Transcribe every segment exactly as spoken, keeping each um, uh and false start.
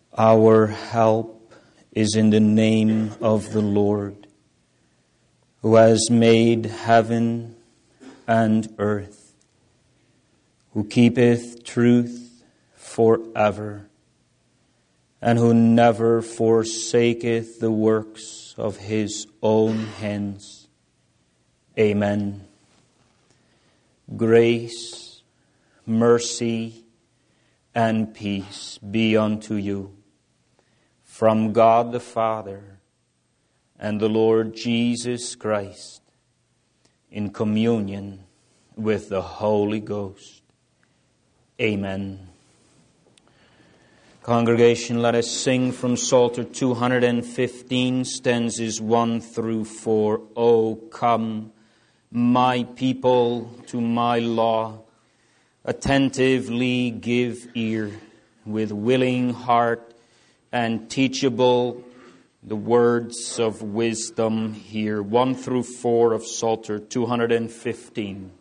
Our help is in the name of the Lord, who has made heaven and earth, who keepeth truth forever, and who never forsaketh the works of his own hands. Amen. Grace, mercy, and peace be unto you from God the Father and the Lord Jesus Christ, in communion with the Holy Ghost. Amen. Congregation, let us sing from Psalter two hundred fifteen, stanzas one through four. O come, my people, to my law, attentively give ear, with willing heart and teachable, the words of wisdom hear. One through four of Psalter two hundred fifteen.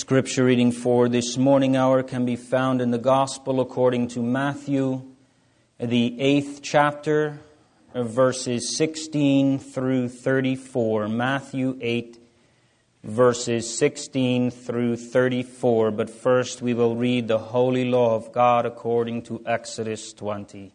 Scripture reading for this morning hour can be found in the Gospel according to Matthew, the eighth chapter, verses sixteen through thirty-four. Matthew eight, verses sixteen through thirty-four. But first we will read the holy law of God according to Exodus twenty.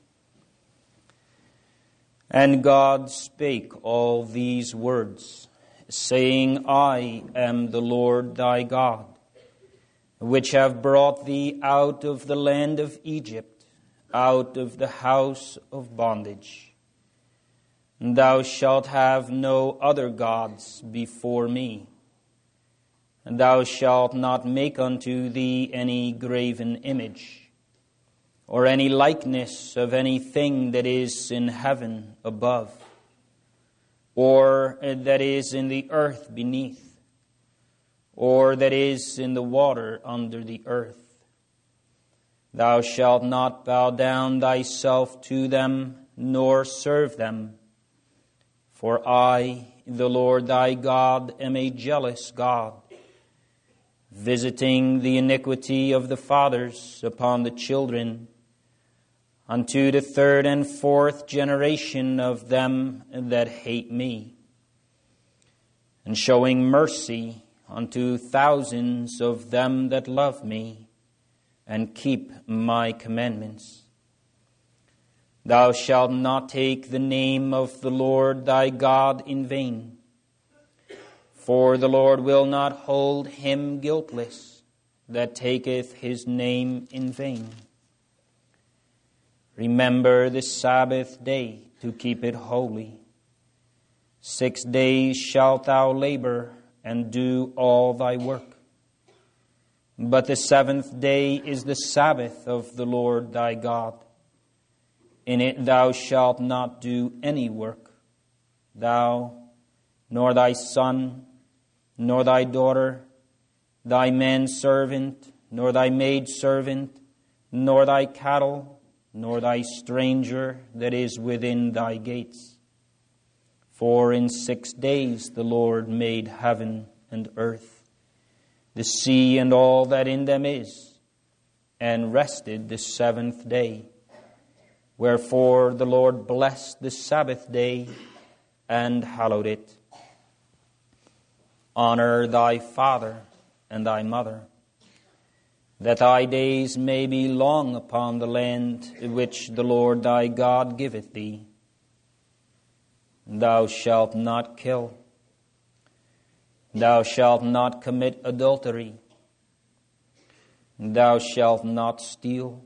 And God spake all these words, saying, I am the Lord thy God, which have brought thee out of the land of Egypt, out of the house of bondage. And thou shalt have no other gods before me. And thou shalt not make unto thee any graven image, or any likeness of anything that is in heaven above, or that is in the earth beneath, or that is in the water under the earth. Thou shalt not bow down thyself to them, nor serve them. For I, the Lord thy God, am a jealous God, visiting the iniquity of the fathers upon the children, unto the third and fourth generation of them that hate me, and showing mercy unto thousands of them that love me, and keep my commandments. Thou shalt not take the name of the Lord thy God in vain, for the Lord will not hold him guiltless that taketh his name in vain. Remember the Sabbath day to keep it holy. Six days shalt thou labor and do all thy work. But the seventh day is the Sabbath of the Lord thy God. In it thou shalt not do any work, thou, nor thy son, nor thy daughter, thy manservant, nor thy maidservant, nor thy cattle, nor thy stranger that is within thy gates. For in six days the Lord made heaven and earth, the sea and all that in them is, and rested the seventh day. Wherefore the Lord blessed the Sabbath day and hallowed it. Honor thy father and thy mother, that thy days may be long upon the land which the Lord thy God giveth thee. Thou shalt not kill. Thou shalt not commit adultery. Thou shalt not steal.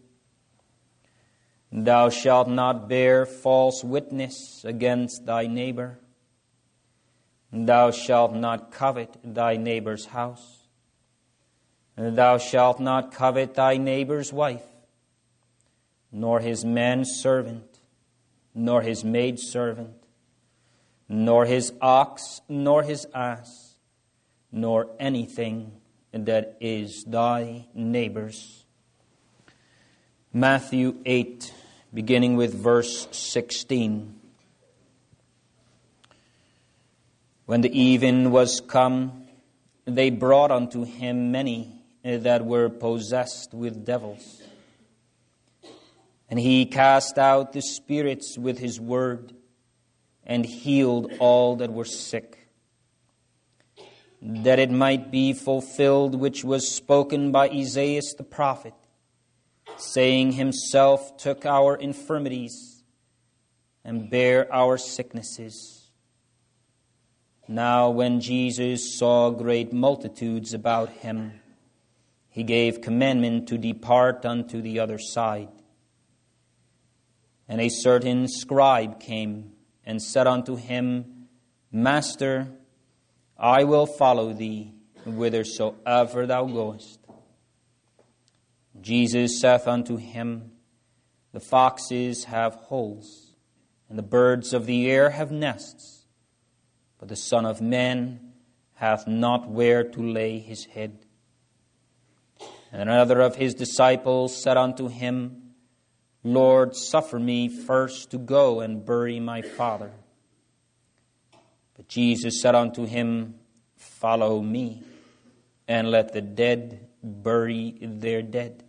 Thou shalt not bear false witness against thy neighbor. Thou shalt not covet thy neighbor's house. Thou shalt not covet thy neighbor's wife, nor his manservant, nor his maidservant, nor his ox, nor his ass, nor anything that is thy neighbor's. Matthew eight, beginning with verse sixteen. When the even was come, they brought unto him many that were possessed with devils. And he cast out the spirits with his word, and healed all that were sick, that it might be fulfilled which was spoken by Isaiah the prophet, saying, Himself took our infirmities and bare our sicknesses. Now when Jesus saw great multitudes about him, he gave commandment to depart unto the other side. And a certain scribe came and said unto him, Master, I will follow thee whithersoever thou goest. Jesus saith unto him, The foxes have holes, and the birds of the air have nests, but the Son of Man hath not where to lay his head. And another of his disciples said unto him, Lord, suffer me first to go and bury my father. But Jesus said unto him, Follow me, and let the dead bury their dead.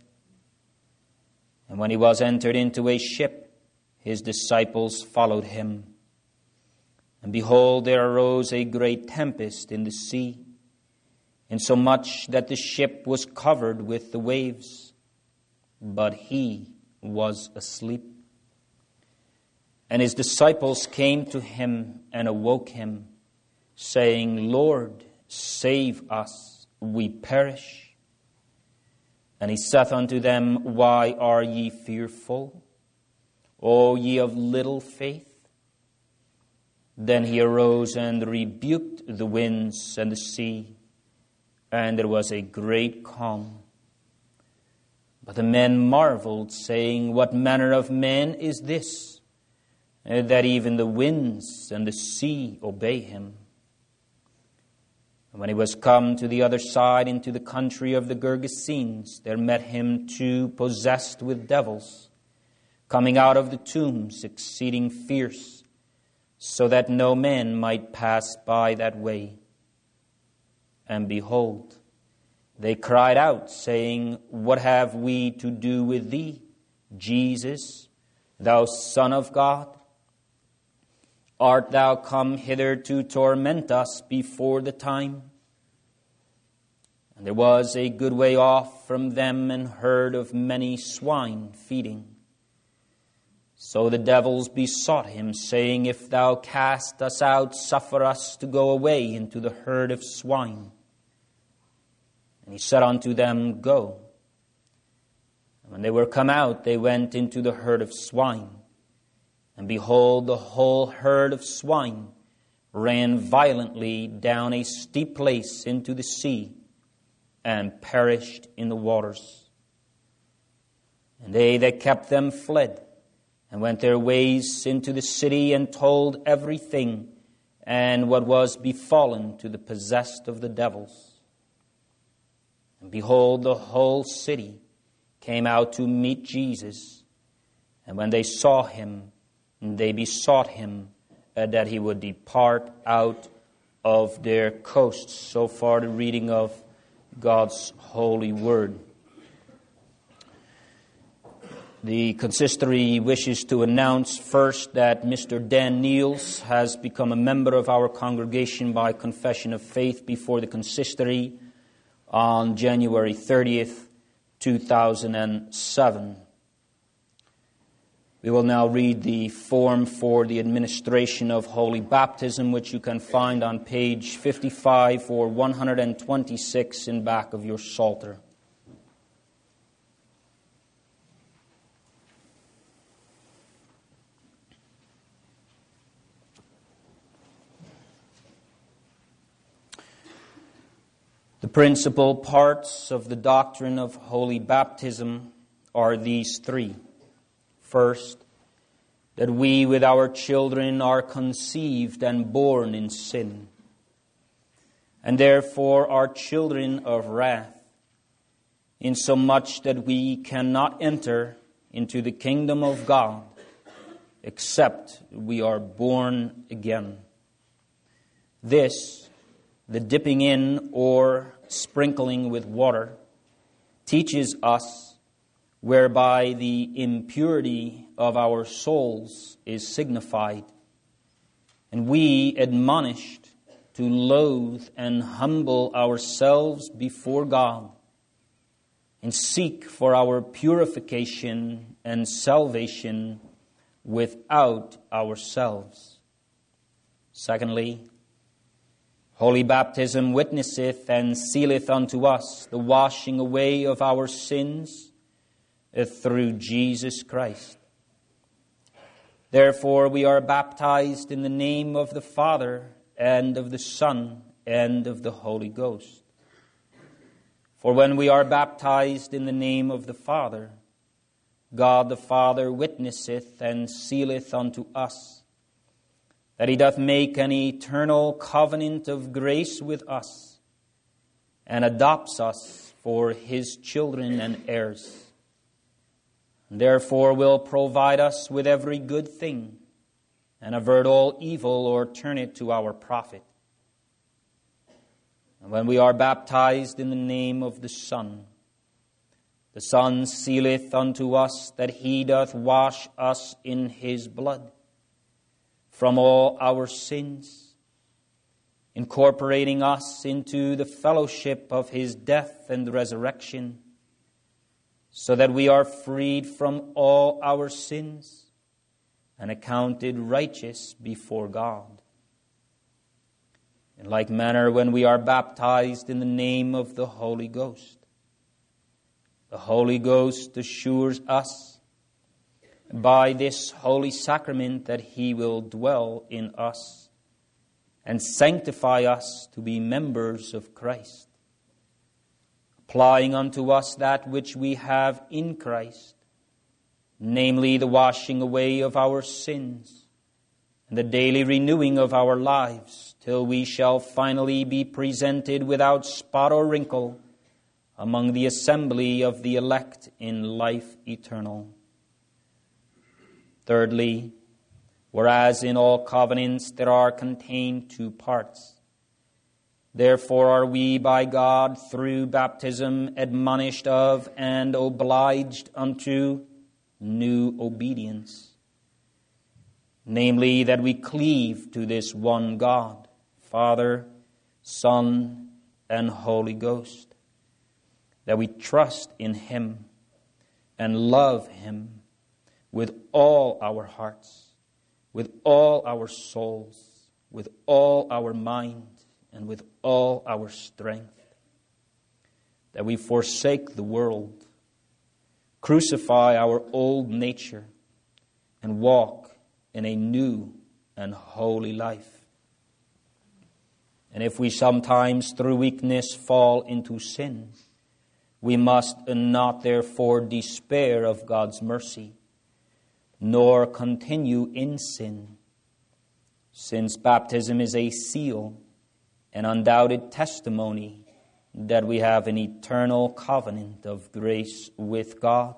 And when he was entered into a ship, his disciples followed him. And behold, there arose a great tempest in the sea, insomuch that the ship was covered with the waves. But he was asleep. And his disciples came to him and awoke him, saying, Lord, save us, we perish. And he saith unto them, Why are ye fearful, O ye of little faith? Then he arose and rebuked the winds and the sea, and there was a great calm. But the men marveled, saying, What manner of man is this, that even the winds and the sea obey him? And when he was come to the other side into the country of the Gergesenes, there met him two possessed with devils, coming out of the tombs, exceeding fierce, so that no man might pass by that way. And behold, they cried out, saying, What have we to do with thee, Jesus, thou Son of God? Art thou come hither to torment us before the time? And there was a good way off from them an herd of many swine feeding. So the devils besought him, saying, If thou cast us out, suffer us to go away into the herd of swine. And he said unto them, Go. And when they were come out, they went into the herd of swine. And behold, the whole herd of swine ran violently down a steep place into the sea, and perished in the waters. And they that kept them fled, and went their ways into the city, and told everything, and what was befallen to the possessed of the devils. And behold, the whole city came out to meet Jesus. And when they saw him, they besought him uh, that he would depart out of their coasts. So far the reading of God's holy word. The consistory wishes to announce first that Mister Dan Niels has become a member of our congregation by confession of faith before the consistory on January thirtieth, two thousand seven. We will now read the form for the administration of holy baptism, which you can find on page fifty-five or one hundred twenty-six in back of your psalter. The principal parts of the doctrine of holy baptism are these three. First, that we with our children are conceived and born in sin, and therefore are children of wrath, insomuch that we cannot enter into the kingdom of God except we are born again. This, the dipping in or sprinkling with water, teaches us, whereby the impurity of our souls is signified, and we admonished to loathe and humble ourselves before God, and seek for our purification and salvation without ourselves. Secondly, holy baptism witnesseth and sealeth unto us the washing away of our sins through Jesus Christ. Therefore we are baptized in the name of the Father, and of the Son, and of the Holy Ghost. For when we are baptized in the name of the Father, God the Father witnesseth and sealeth unto us that he doth make an eternal covenant of grace with us, and adopts us for his children and heirs. And therefore will provide us with every good thing, and avert all evil, or turn it to our profit. And when we are baptized in the name of the Son, the Son sealeth unto us that he doth wash us in his blood from all our sins, incorporating us into the fellowship of his death and resurrection, so that we are freed from all our sins and accounted righteous before God. In like manner, when we are baptized in the name of the Holy Ghost, the Holy Ghost assures us by this holy sacrament that he will dwell in us and sanctify us to be members of Christ, applying unto us that which we have in Christ, namely the washing away of our sins and the daily renewing of our lives, till we shall finally be presented without spot or wrinkle among the assembly of the elect in life eternal. Thirdly, whereas in all covenants there are contained two parts, therefore are we by God through baptism admonished of and obliged unto new obedience, namely that we cleave to this one God, Father, Son, and Holy Ghost, that we trust in him and love him with all our hearts, with all our souls, with all our mind, and with all our strength, that we forsake the world, crucify our old nature, and walk in a new and holy life. And if we sometimes through weakness fall into sin, we must not therefore despair of God's mercy, nor continue in sin, since baptism is a seal, an undoubted testimony that we have an eternal covenant of grace with God.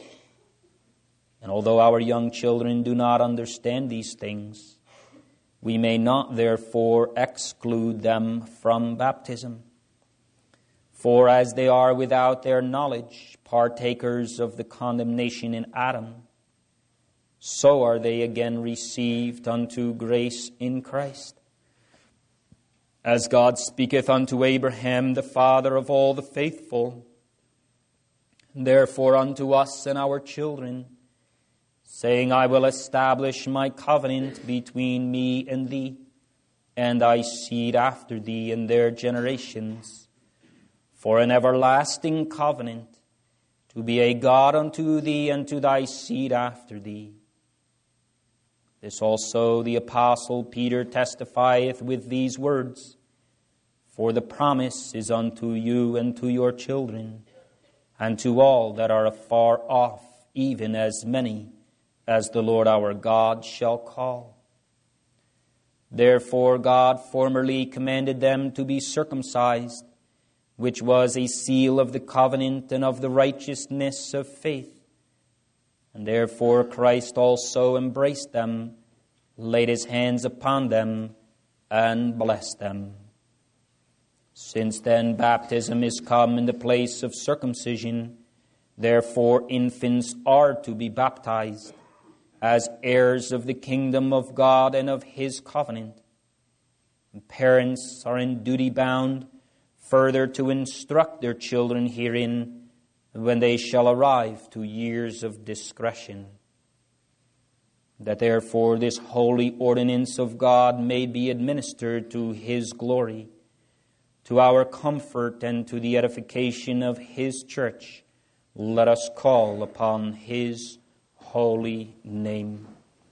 And although our young children do not understand these things, we may not therefore exclude them from baptism. For as they are without their knowledge partakers of the condemnation in Adam, so are they again received unto grace in Christ. As God speaketh unto Abraham, the father of all the faithful, therefore unto us and our children, saying, I will establish my covenant between me and thee, and thy seed after thee in their generations, for an everlasting covenant, to be a God unto thee and to thy seed after thee. This also the apostle Peter testifieth with these words, for the promise is unto you and to your children, and to all that are afar off, even as many as the Lord our God shall call. Therefore God formerly commanded them to be circumcised, which was a seal of the covenant and of the righteousness of faith. And therefore Christ also embraced them, laid his hands upon them, and blessed them. Since then baptism is come in the place of circumcision, therefore infants are to be baptized, as heirs of the kingdom of God and of his covenant. And parents are in duty bound further to instruct their children herein when they shall arrive to years of discretion, that therefore this holy ordinance of God may be administered to his glory, to our comfort and to the edification of his church. Let us call upon his holy name.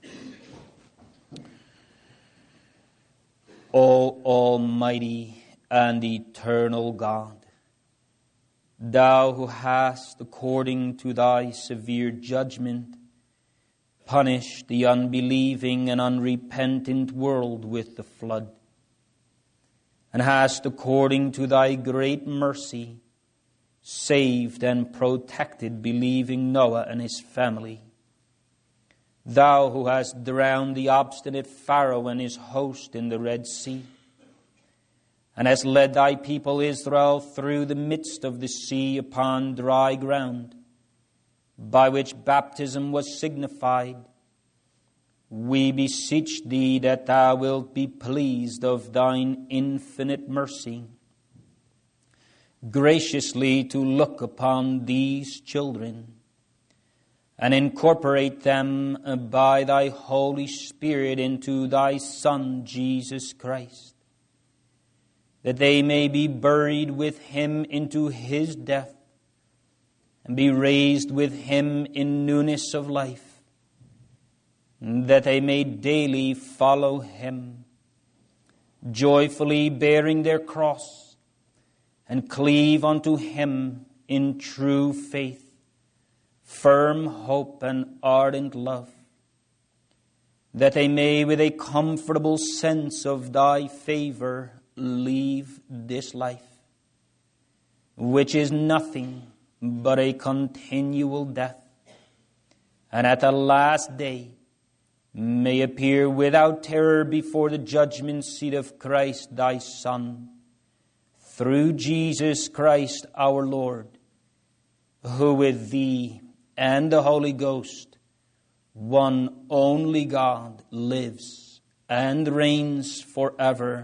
O Almighty and eternal God, thou who hast, according to thy severe judgment, punished the unbelieving and unrepentant world with the flood, and hast, according to thy great mercy, saved and protected believing Noah and his family. Thou who hast drowned the obstinate Pharaoh and his host in the Red Sea, and hast led thy people Israel through the midst of the sea upon dry ground, by which baptism was signified, we beseech thee that thou wilt be pleased of thine infinite mercy graciously to look upon these children and incorporate them by thy Holy Spirit into thy Son, Jesus Christ, that they may be buried with him into his death and be raised with him in newness of life, that they may daily follow him, joyfully bearing their cross, and cleave unto him in true faith, firm hope, and ardent love, that they may with a comfortable sense of thy favor leave this life, which is nothing but a continual death, and at the last day may appear without terror before the judgment seat of Christ thy Son, through Jesus Christ our Lord, who with thee and the Holy Ghost, one only God, lives and reigns forever.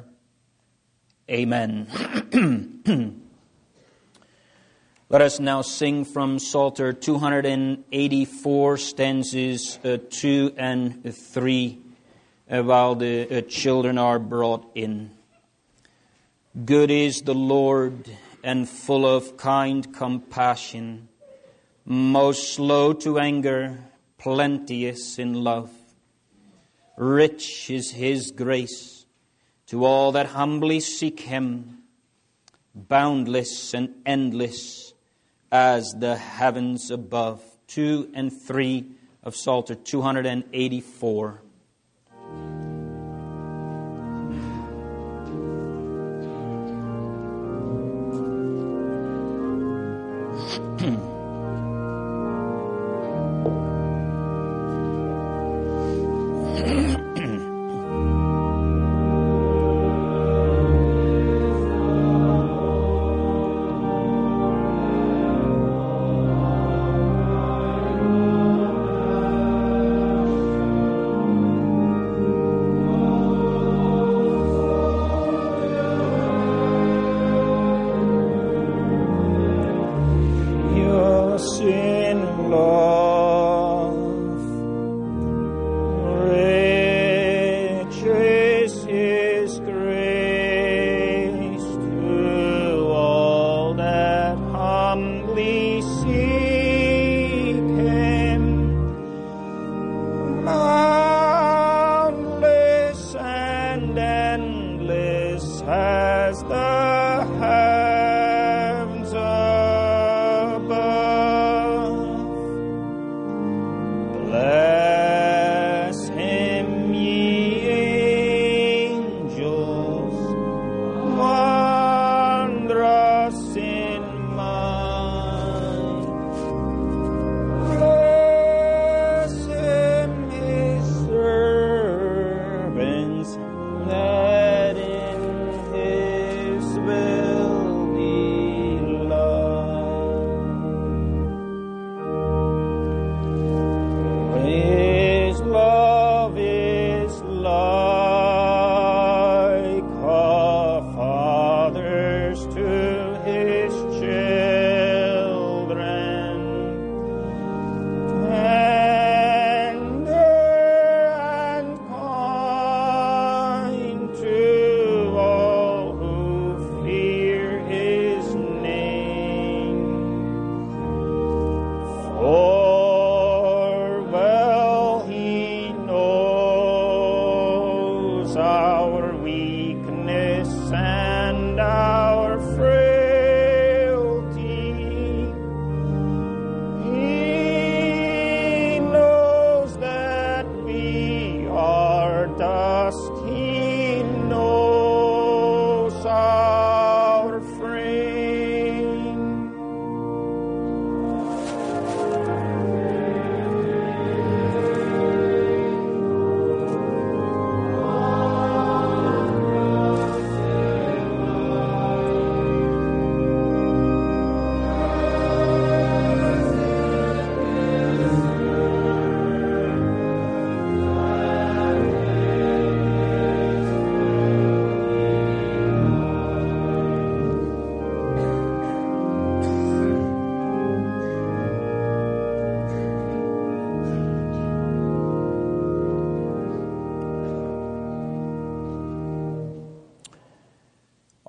Amen. Let us now sing from Psalter two eighty-four, stanzas uh, two and three, uh, while the uh, children are brought in. Good is the Lord, and full of kind compassion, most slow to anger, plenteous in love. Rich is his grace to all that humbly seek him, boundless and endless as the heavens above. Two and three of Psalter two eighty-four.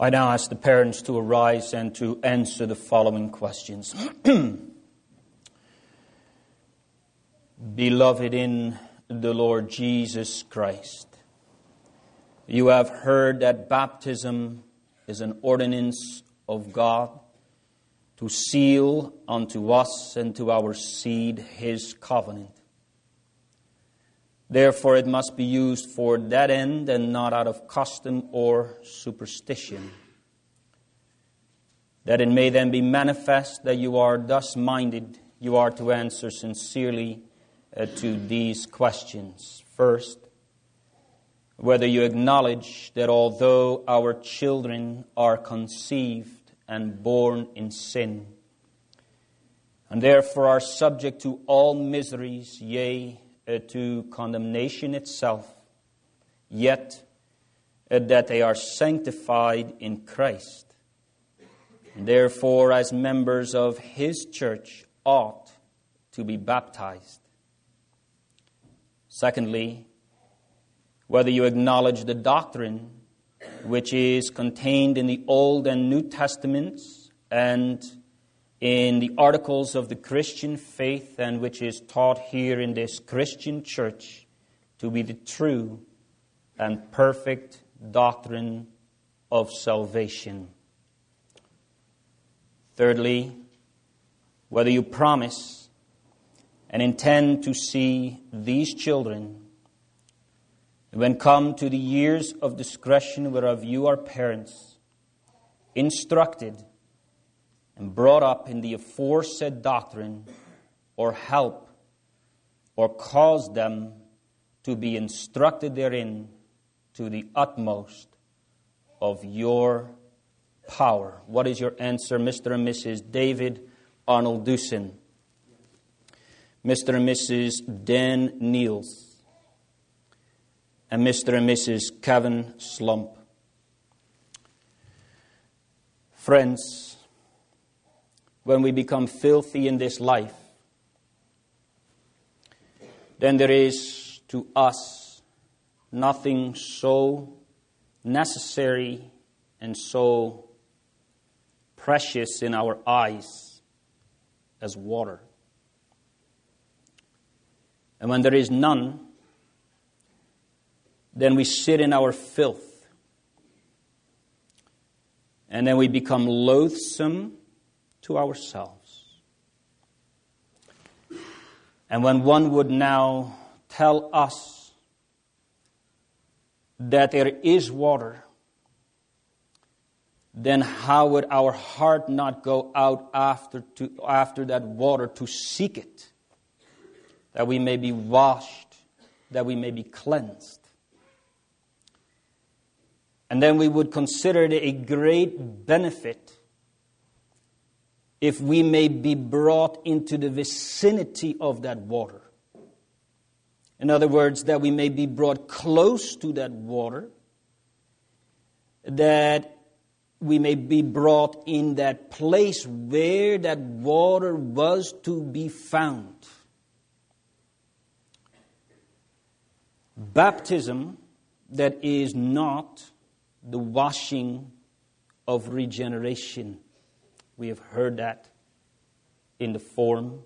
I now ask the parents to arise and to answer the following questions. Beloved in the Lord Jesus Christ, you have heard that baptism is an ordinance of God to seal unto us and to our seed His covenant. Therefore it must be used for that end and not out of custom or superstition. That it may then be manifest that you are thus minded, you are to answer sincerely uh, to these questions. First, whether you acknowledge that although our children are conceived and born in sin, and therefore are subject to all miseries, yea, uh, to condemnation itself, yet uh, that they are sanctified in Christ, and therefore as members of His church ought to be baptized. Secondly, whether you acknowledge the doctrine which is contained in the Old and New Testaments and in the articles of the Christian faith and which is taught here in this Christian church to be the true and perfect doctrine of salvation. Thirdly, whether you promise and intend to see these children, when come to the years of discretion whereof you are parents, instructed and brought up in the aforesaid doctrine, or help or cause them to be instructed therein to the utmost of your power. What is your answer, Mister and Missus David Arnold Doosan? Mister and Missus Dan Niels? And Mister and Missus Kevin Slump. Friends, when we become filthy in this life, then there is to us nothing so necessary and so precious in our eyes as water. And when there is none, then we sit in our filth. And then we become loathsome to ourselves. And when one would now tell us that there is water, then how would our heart not go out after to, after that water to seek it, that we may be washed, that we may be cleansed? And then we would consider it a great benefit if we may be brought into the vicinity of that water. In other words, that we may be brought close to that water, that we may be brought in that place where that water was to be found. Baptism that is not the washing of regeneration. We have heard that in the form.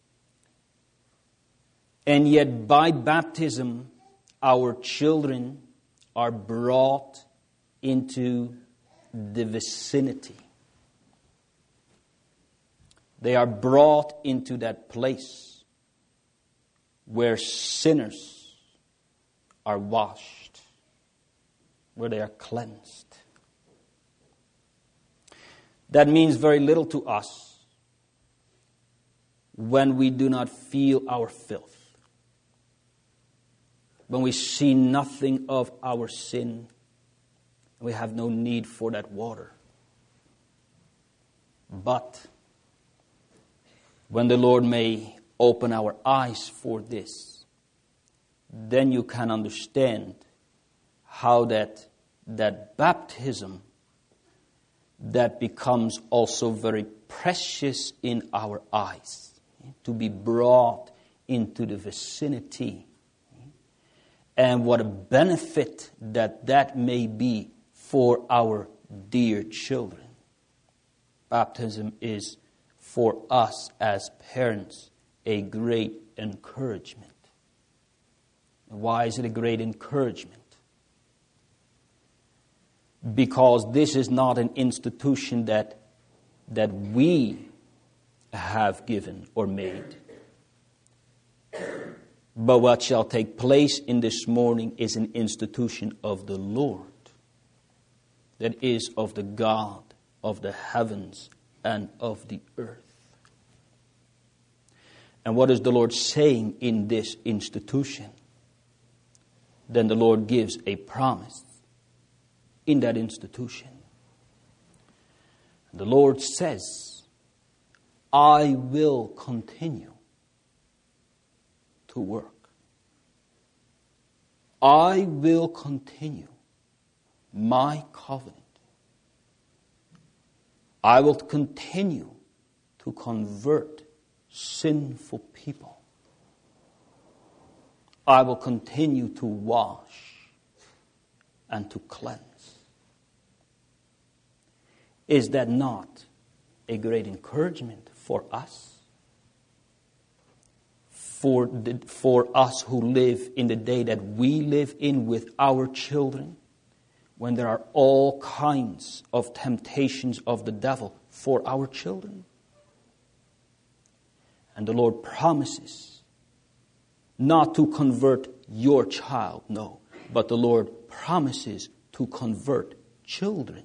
And yet by baptism, our children are brought into the vicinity. They are brought into that place where sinners are washed, where they are cleansed. That means very little to us when we do not feel our filth, when we see nothing of our sin, we have no need for that water. But when the Lord may open our eyes for this, then you can understand how that, that baptism that becomes also very precious in our eyes, to be brought into the vicinity. And what a benefit that that may be for our dear children, baptism is for us as parents a great encouragement. Why is it a great encouragement? Because this is not an institution that, that we have given or made. But what shall take place in this morning is an institution of the Lord, that is of the God of the heavens and of the earth. And what is the Lord saying in this institution? Then the Lord gives a promise in that institution. The Lord says, I will continue to work. I will continue my covenant. I will continue to convert sinful people. I will continue to wash and to cleanse. Is that not a great encouragement for us? For, the, for us who live in the day that we live in with our children, when there are all kinds of temptations of the devil for our children. And the Lord promises not to convert your child, no, but the Lord promises to convert children.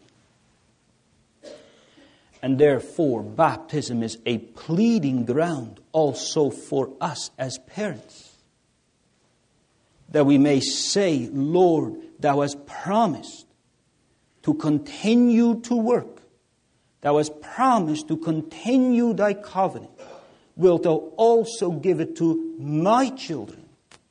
And therefore, baptism is a pleading ground also for us as parents. That we may say, Lord, Thou hast promised to continue to work. Thou hast promised to continue Thy covenant. Wilt Thou also give it to my children?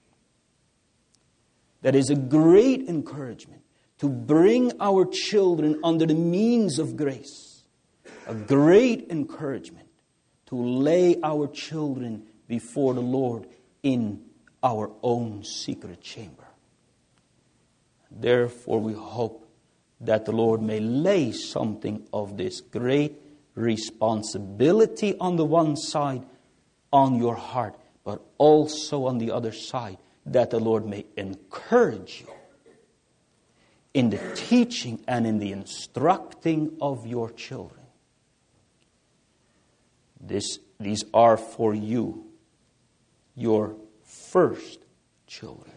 That is a great encouragement to bring our children under the means of grace. A great encouragement to lay our children before the Lord in our own secret chamber. Therefore, we hope that the Lord may lay something of this great responsibility on the one side on your heart, but also on the other side, that the Lord may encourage you in the teaching and in the instructing of your children. This, these are for you, your first children.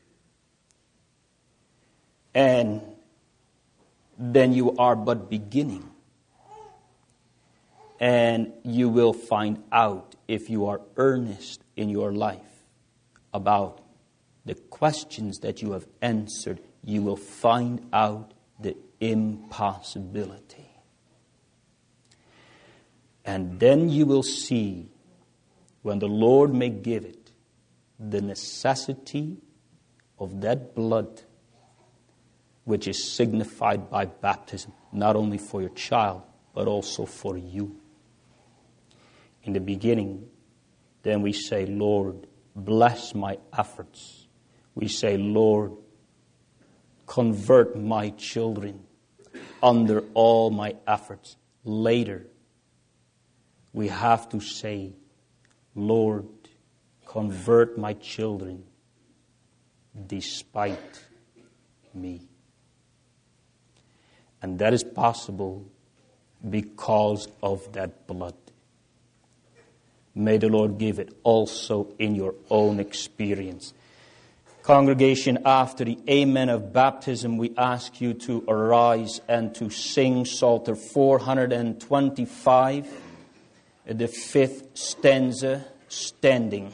And then you are but beginning. And you will find out, if you are earnest in your life about the questions that you have answered, you will find out the impossibility. And then you will see, when the Lord may give it, the necessity of that blood which is signified by baptism, not only for your child, but also for you. In the beginning, then we say, Lord, bless my efforts. We say, Lord, convert my children under all my efforts. Later, we have to say, Lord, convert my children despite me. And that is possible because of that blood. May the Lord give it also in your own experience. Congregation, after the amen of baptism, we ask you to arise and to sing Psalter four twenty-five, the fifth stanza, standing.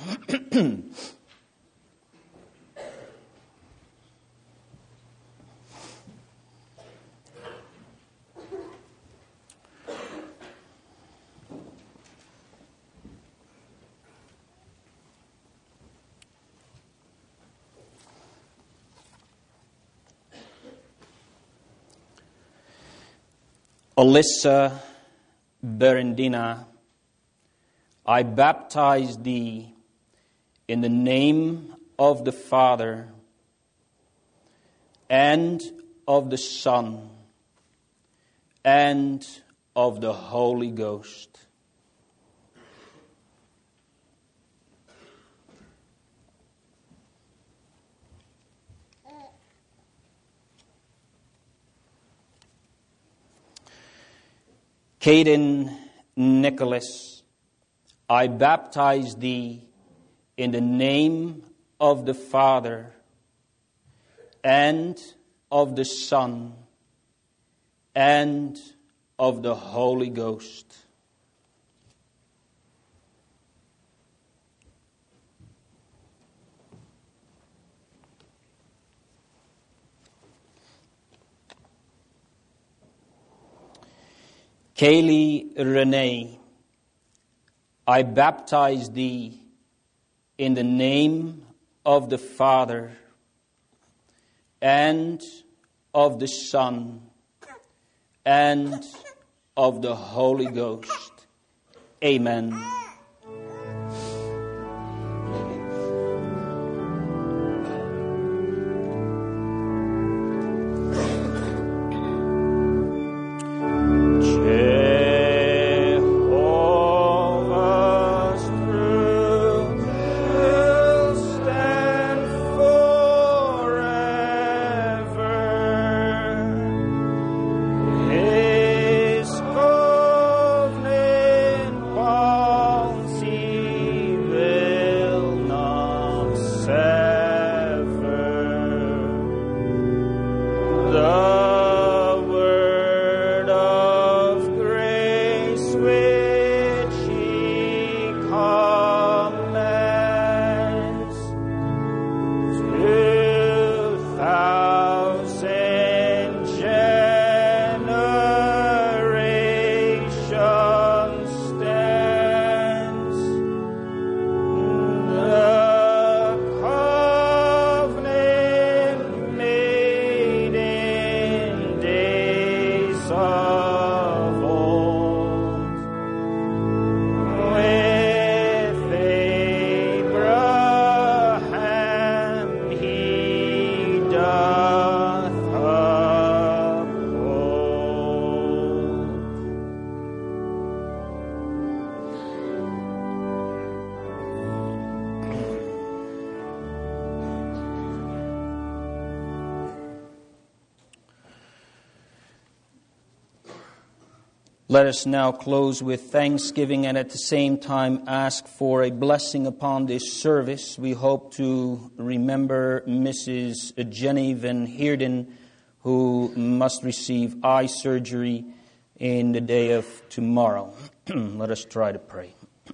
Alyssa Berendina, I baptize thee in the name of the Father and of the Son and of the Holy Ghost. Caden Nicholas, I baptize thee in the name of the Father and of the Son and of the Holy Ghost. Kaylee Renee, I baptize thee in the name of the Father and of the Son and of the Holy Ghost. Amen. Let us now close with thanksgiving and at the same time ask for a blessing upon this service. We hope to remember Missus Jenny Van Heerden, who must receive eye surgery in the day of tomorrow. Let us try to pray.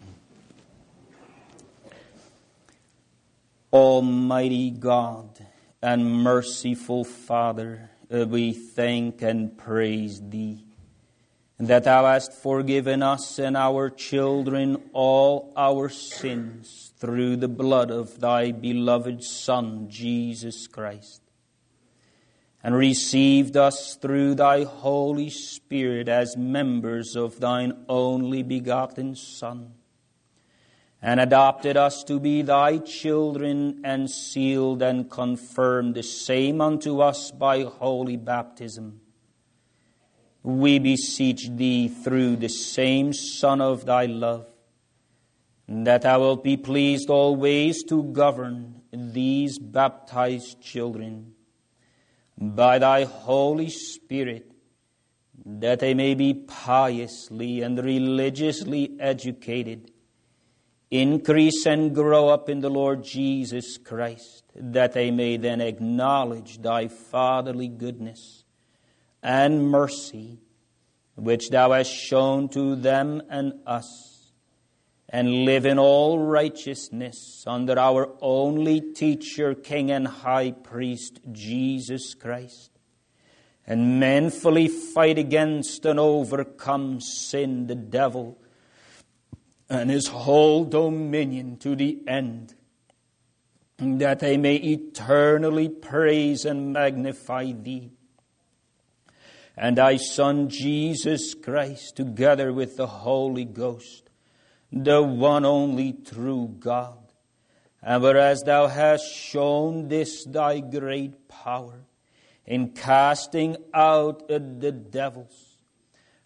Almighty God and merciful Father, we thank and praise Thee, and that Thou hast forgiven us and our children all our sins through the blood of Thy beloved Son, Jesus Christ, and received us through Thy Holy Spirit as members of Thine only begotten Son, and adopted us to be Thy children, and sealed and confirmed the same unto us by holy baptism. We beseech Thee through the same Son of Thy love, that Thou wilt be pleased always to govern these baptized children by Thy Holy Spirit, that they may be piously and religiously educated, increase and grow up in the Lord Jesus Christ, that they may then acknowledge Thy fatherly goodness and mercy, which Thou hast shown to them and us, and live in all righteousness under our only teacher, King and High Priest, Jesus Christ, and manfully fight against and overcome sin, the devil, and his whole dominion to the end, that they may eternally praise and magnify Thee and Thy Son Jesus Christ, together with the Holy Ghost, the one only true God. And whereas Thou hast shown this Thy great power in casting out the devils,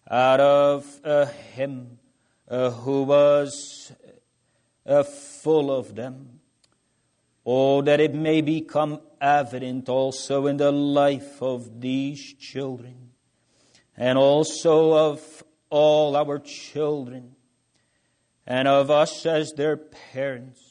out of uh, him uh, who was uh, full of them. Oh, that it may become evident also in the life of these children, and also of all our children, and of us as their parents.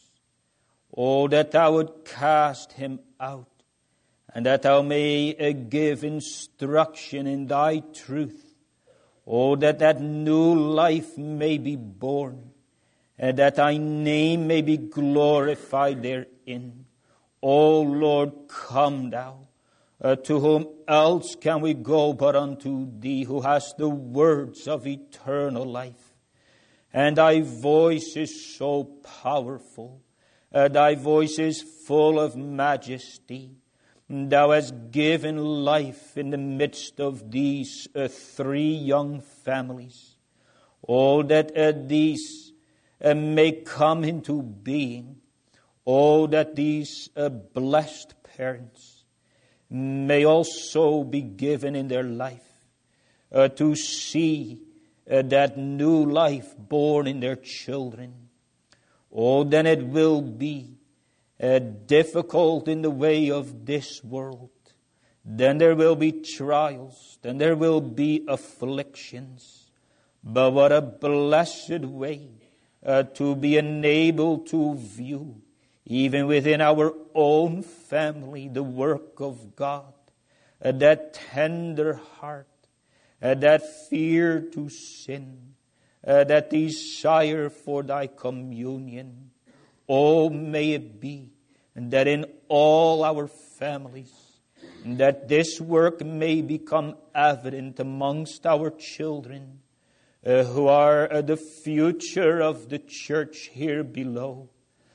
Oh, that thou would cast him out, and that thou may uh, give instruction in thy truth. Oh, that that new life may be born, and that thy name may be glorified therein. O Lord, come thou. Uh, to whom else can we go but unto thee, who hast the words of eternal life? And thy voice is so powerful. Uh, thy voice is full of majesty. Thou hast given life in the midst of these uh, three young families. Oh, that uh, these uh, may come into being. Oh, that these uh, blessed parents may also be given in their life uh, to see uh, that new life born in their children. Oh, then it will be uh, difficult in the way of this world. Then there will be trials. Then there will be afflictions. But what a blessed way uh, to be enabled to view, even within our own family, the work of God, uh, that tender heart, uh, that fear to sin, uh, that desire for thy communion. Oh, may it be that in all our families, that this work may become evident amongst our children, uh, who are uh, the future of the church here below.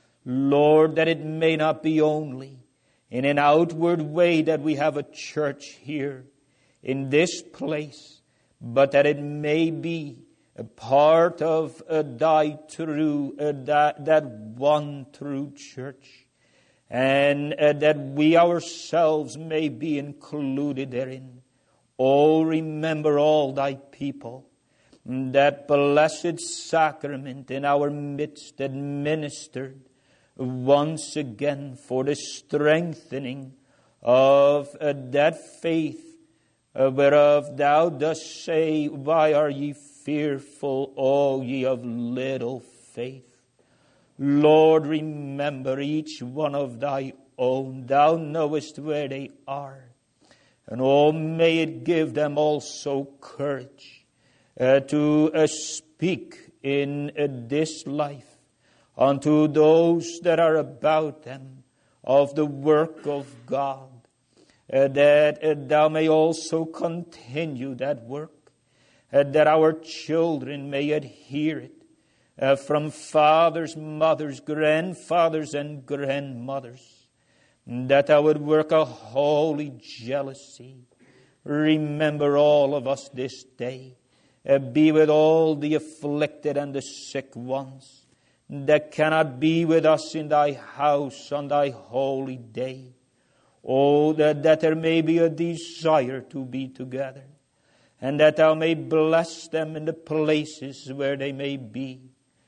Lord, that it may not be only in an outward way that we have a church here in this place, but that it may be a part of uh, thy true, uh, that, that one true church, and uh, that we ourselves may be included therein. Oh, remember all thy people, that blessed sacrament in our midst administered once again for the strengthening of uh, that faith uh, whereof thou dost say, why are ye fearful, O ye of little faith? Lord, remember each one of thy own. Thou knowest where they are. And oh, may it give them also courage uh, to uh, speak in uh, this life unto those that are about them of the work of God, uh, that uh, thou may also continue that work, uh, that our children may adhere it uh, from fathers, mothers, grandfathers, and grandmothers, that thou would work a holy jealousy. Remember all of us this day. Uh, be with all the afflicted and the sick ones that cannot be with us in thy house on thy holy day. Oh, that, that there may be a desire to be together, and that thou may bless them in the places where they may be.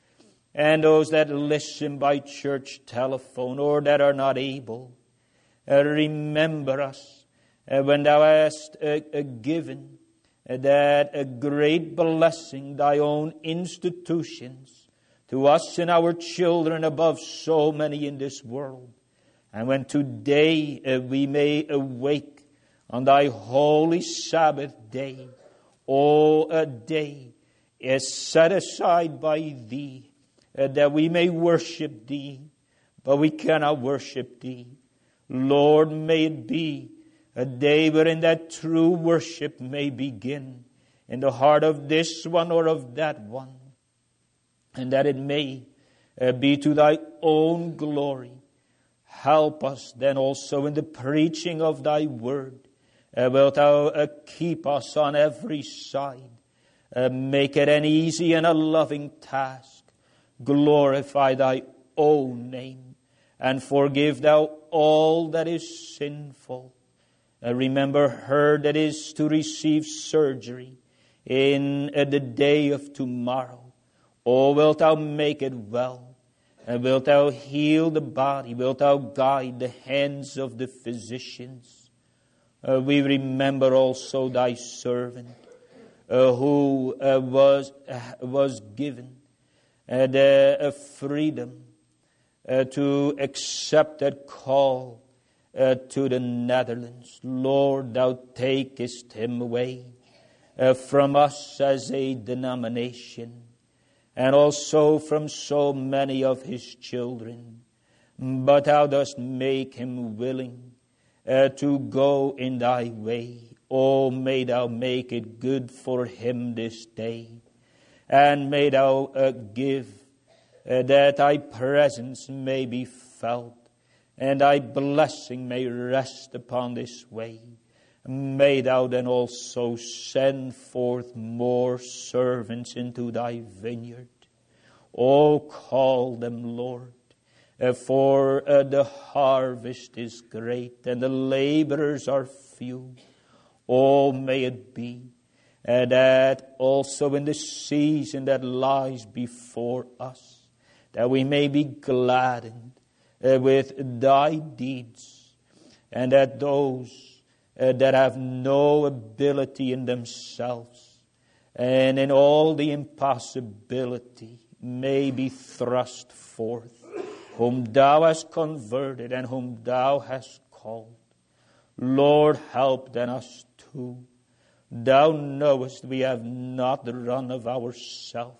And those that listen by church telephone or that are not able, uh, remember us uh, when thou hast uh, uh, given uh, that a great blessing, thy own institutions, to us and our children above so many in this world. And when today uh, we may awake on thy holy Sabbath day, oh, a day is set aside by thee uh, that we may worship thee, but we cannot worship thee. Lord, may it be a day wherein that true worship may begin in the heart of this one or of that one. And that it may uh, be to thy own glory. Help us then also in the preaching of thy word. Uh, wilt thou uh, keep us on every side. Uh, make it an easy and a loving task. Glorify thy own name. And forgive thou all that is sinful. Uh, remember her that is to receive surgery in uh, the day of tomorrow. Oh, wilt thou make it well? And wilt thou heal the body? Wilt thou guide the hands of the physicians? Uh, we remember also thy servant, uh, who uh, was uh, was given uh, the uh, freedom uh, to accept that call uh, to the Netherlands. Lord, thou takest him away uh, from us as a denomination, and also from so many of his children. But thou dost make him willing uh, to go in thy way. Oh, may thou make it good for him this day. And may thou uh, give uh, that thy presence may be felt, and thy blessing may rest upon this way. May thou then also send forth more servants into thy vineyard. Oh, call them, Lord, uh, for uh, the harvest is great and the laborers are few. Oh, may it be uh, that also in the season that lies before us, that we may be gladdened uh, with thy deeds, and that those Uh, that have no ability in themselves and in all the impossibility may be thrust forth, whom thou hast converted and whom thou hast called. Lord, help then us too. Thou knowest we have not run of ourselves.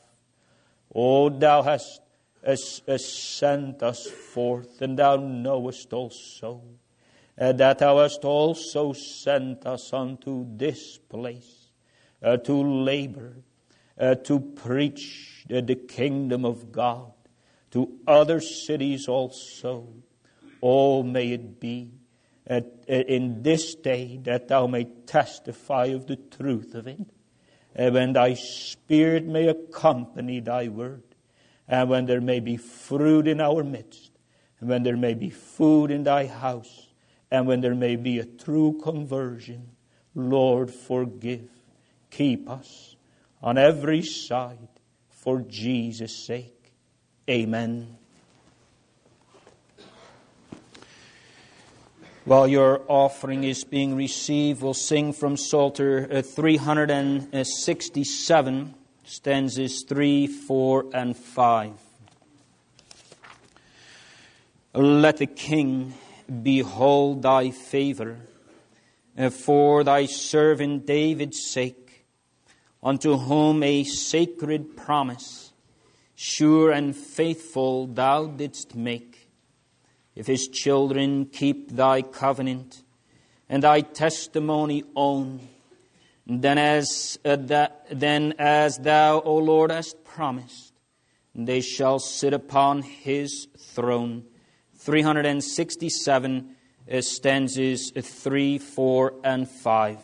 Oh, thou hast uh, uh, sent us forth, and thou knowest also Uh, that thou hast also sent us unto this place uh, to labor, uh, to preach uh, the kingdom of God to other cities also. Oh, may it be uh, in this day that thou mayst testify of the truth of it, and when thy Spirit may accompany thy word, and when there may be fruit in our midst, and when there may be food in thy house, and when there may be a true conversion. Lord, forgive. Keep us on every side for Jesus' sake. Amen. While your offering is being received, we'll sing from Psalter three sixty-seven, stanzas three, four, and five. Let the King behold thy favor, uh, for thy servant David's sake, unto whom a sacred promise, sure and faithful, thou didst make. If his children keep thy covenant, and thy testimony own, then as uh, that, then as thou, O Lord, hast promised, they shall sit upon his throne. three sixty-seven, uh, stanzas three, four, and five.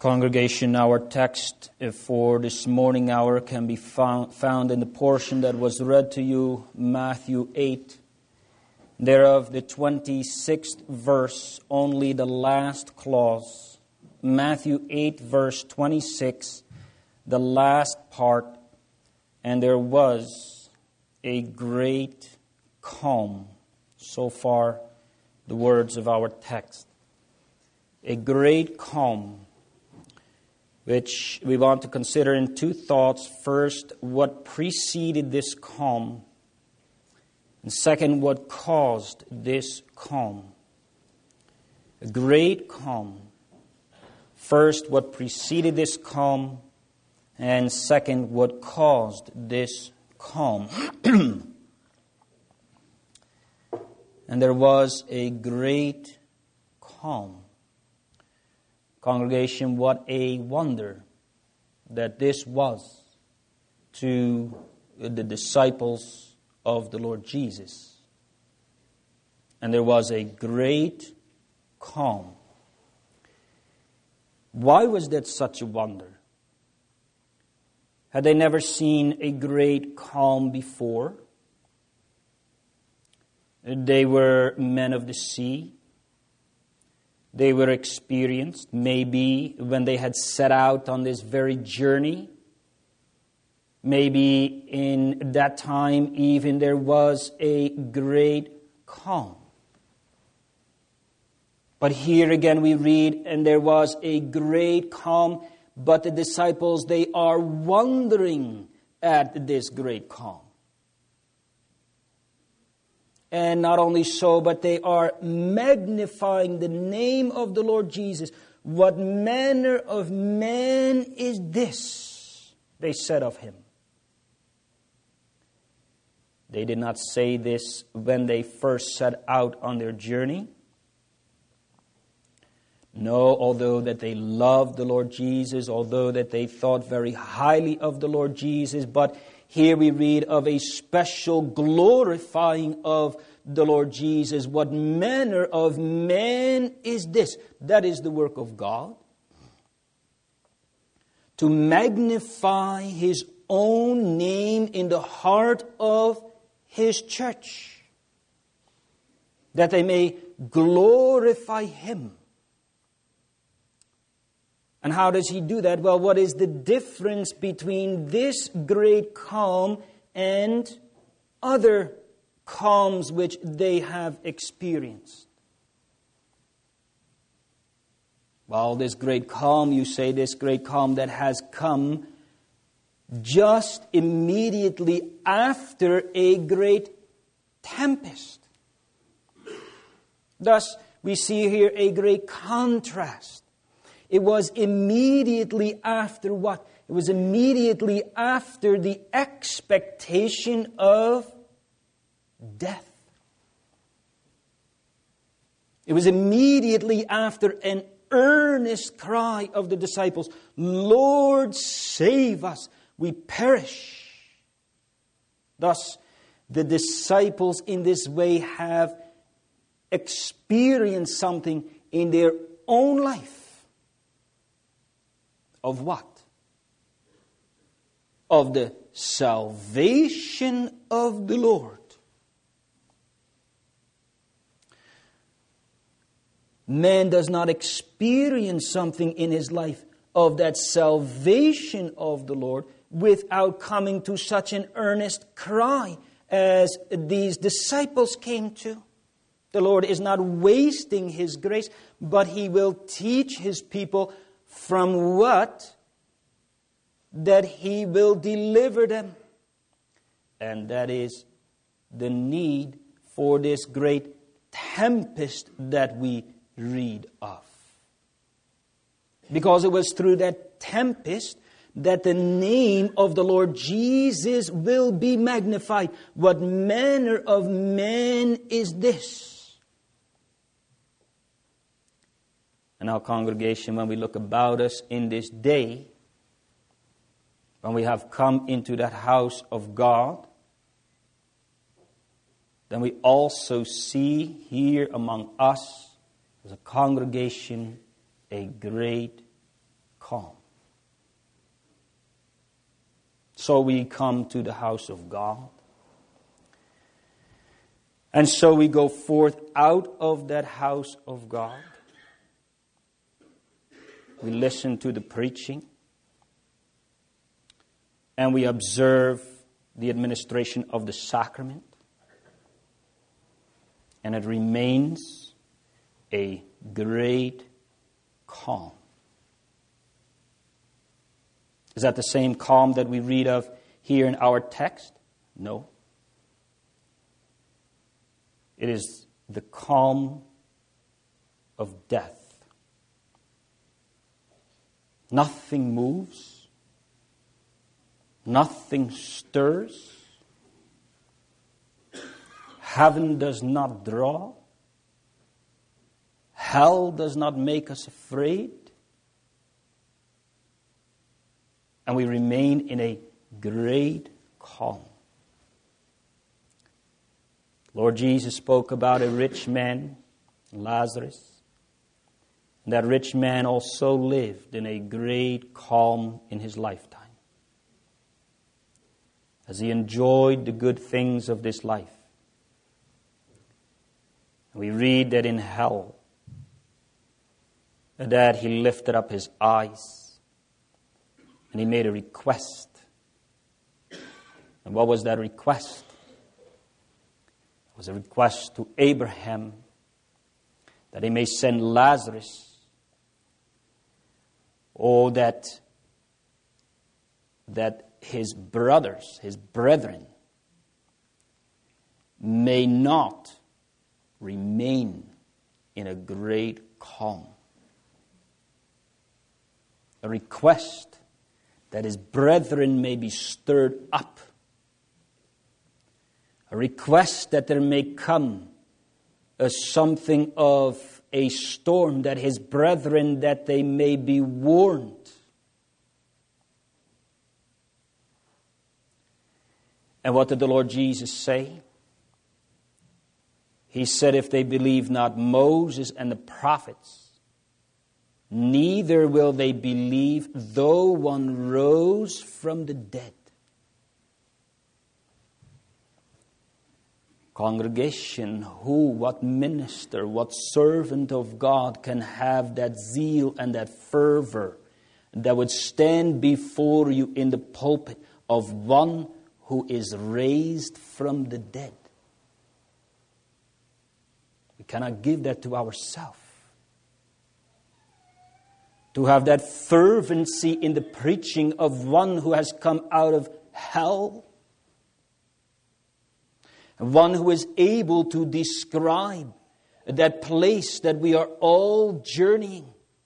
Congregation, our text for this morning hour can be found, found in the portion that was read to you, Matthew eight. Thereof, the twenty-sixth verse, only the last clause. Matthew eight, verse twenty-six, the last part. And there was a great calm. So far, the words of our text. A great calm, which we want to consider in two thoughts. First, what preceded this calm. And second, what caused this calm. A great calm. First, what preceded this calm. And second, what caused this calm. And there was a great calm. Congregation, what a wonder that this was to the disciples of the Lord Jesus. And there was a great calm. Why was that such a wonder? Had they never seen a great calm before? They were men of the sea. They were experienced. Maybe when they had set out on this very journey, maybe in that time even there was a great calm. But here again we read, and there was a great calm, but the disciples, they are wondering at this great calm. And not only so, but they are magnifying the name of the Lord Jesus. What manner of man is this? They said of him. They did not say this when they first set out on their journey. No, although that they loved the Lord Jesus, although that they thought very highly of the Lord Jesus, but here we read of a special glorifying of the Lord Jesus. What manner of man is this? That is the work of God. To magnify His own name in the heart of His church. That they may glorify Him. And how does He do that? Well, what is the difference between this great calm and other calms which they have experienced? Well, this great calm, you say, this great calm that has come just immediately after a great tempest. Thus, we see here a great contrast. It was immediately after what? It was immediately after the expectation of death. It was immediately after an earnest cry of the disciples, Lord, save us, we perish. Thus, the disciples in this way have experienced something in their own life. Of what? Of the salvation of the Lord. Man does not experience something in his life of that salvation of the Lord without coming to such an earnest cry as these disciples came to. The Lord is not wasting His grace, but He will teach His people from what? That He will deliver them. And that is the need for this great tempest that we read of. Because it was through that tempest that the name of the Lord Jesus will be magnified. What manner of man is this? And our congregation, when we look about us in this day, when we have come into that house of God, then we also see here among us, as a congregation, a great calm. So we come to the house of God. And so we go forth out of that house of God. We listen to the preaching. And we observe the administration of the sacrament. And it remains a great calm. Is that the same calm that we read of here in our text? No. It is the calm of death. Nothing moves. Nothing stirs. Heaven does not draw. Hell does not make us afraid. And we remain in a great calm. Lord Jesus spoke about a rich man, Lazarus. And that rich man also lived in a great calm in his lifetime. As he enjoyed the good things of this life. We read that in hell, that he lifted up his eyes and he made a request. And what was that request? It was a request to Abraham that he may send Lazarus. Oh, that, that his brothers, his brethren, may not remain in a great calm. A request that his brethren may be stirred up. A request that there may come a something of a storm, that his brethren, that they may be warned. And what did the Lord Jesus say? He said, if they believe not Moses and the prophets, neither will they believe though one rose from the dead. Congregation, who, what minister, what servant of God can have that zeal and that fervor that would stand before you in the pulpit of one who is raised from the dead? We cannot give that to ourselves. To have that fervency in the preaching of one who has come out of hell. One who is able to describe that place that we are all journeying.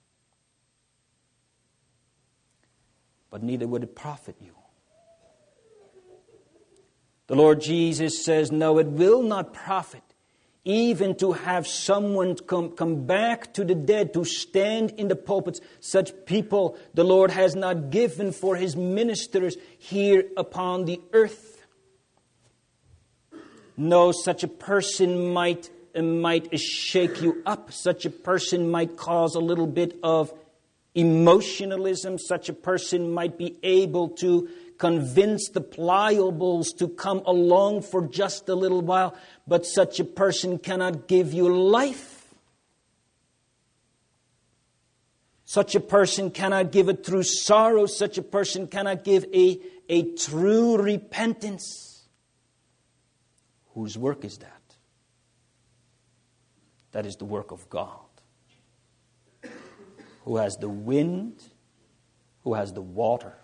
But neither would it profit you. The Lord Jesus says, no, it will not profit. Even to have someone come, come back to the dead, to stand in the pulpits. Such people the Lord has not given for His ministers here upon the earth. No, such a person might, uh, might shake you up. Such a person might cause a little bit of emotionalism. Such a person might be able to convince the pliables to come along for just a little while. But such a person cannot give you life. Such a person cannot give a true sorrow. Such a person cannot give a, a true repentance. Whose work is that? That is the work of God. Who has the wind, who has the water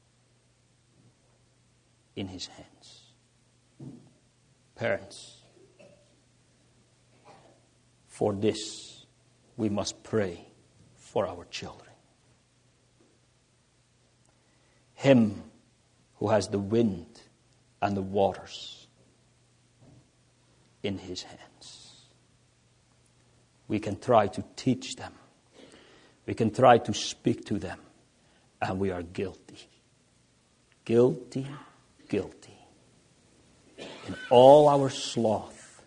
in His hands. Parents, for this we must pray for our children. Him who has the wind and the waters in His hands. We can try to teach them. We can try to speak to them. And we are guilty. Guilty, guilty. In all our sloth.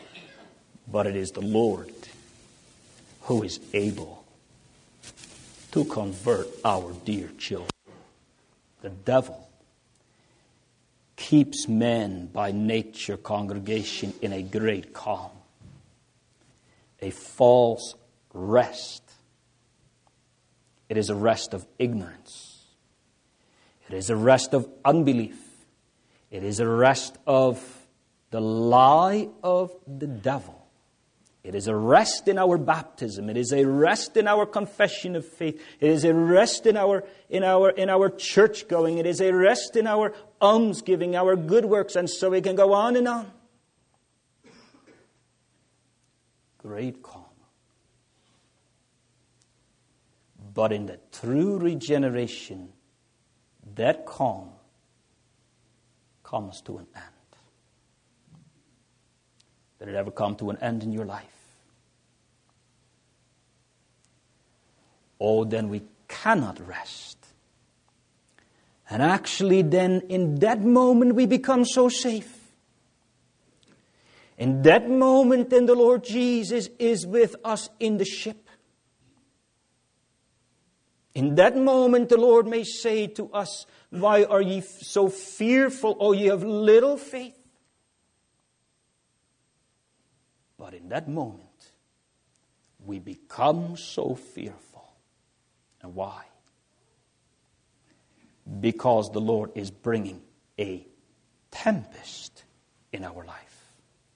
But it is the Lord who is able to convert our dear children. The devil keeps men by nature, congregation, in a great calm, a false rest. It is a rest of ignorance. It is a rest of unbelief. It is a rest of the lie of the devil. It is a rest in our baptism. It is a rest in our confession of faith. It is a rest in our in our in our church going. It is a rest in our almsgiving, our good works, and so we can go on and on. Great calm. But in the true regeneration, that calm comes to an end. Did it ever come to an end in your life? Oh, then we cannot rest. And actually then in that moment we become so safe. In that moment then the Lord Jesus is with us in the ship. In that moment the Lord may say to us, why are ye so fearful, O ye of little faith? But in that moment, we become so fearful. And why? Because the Lord is bringing a tempest in our life.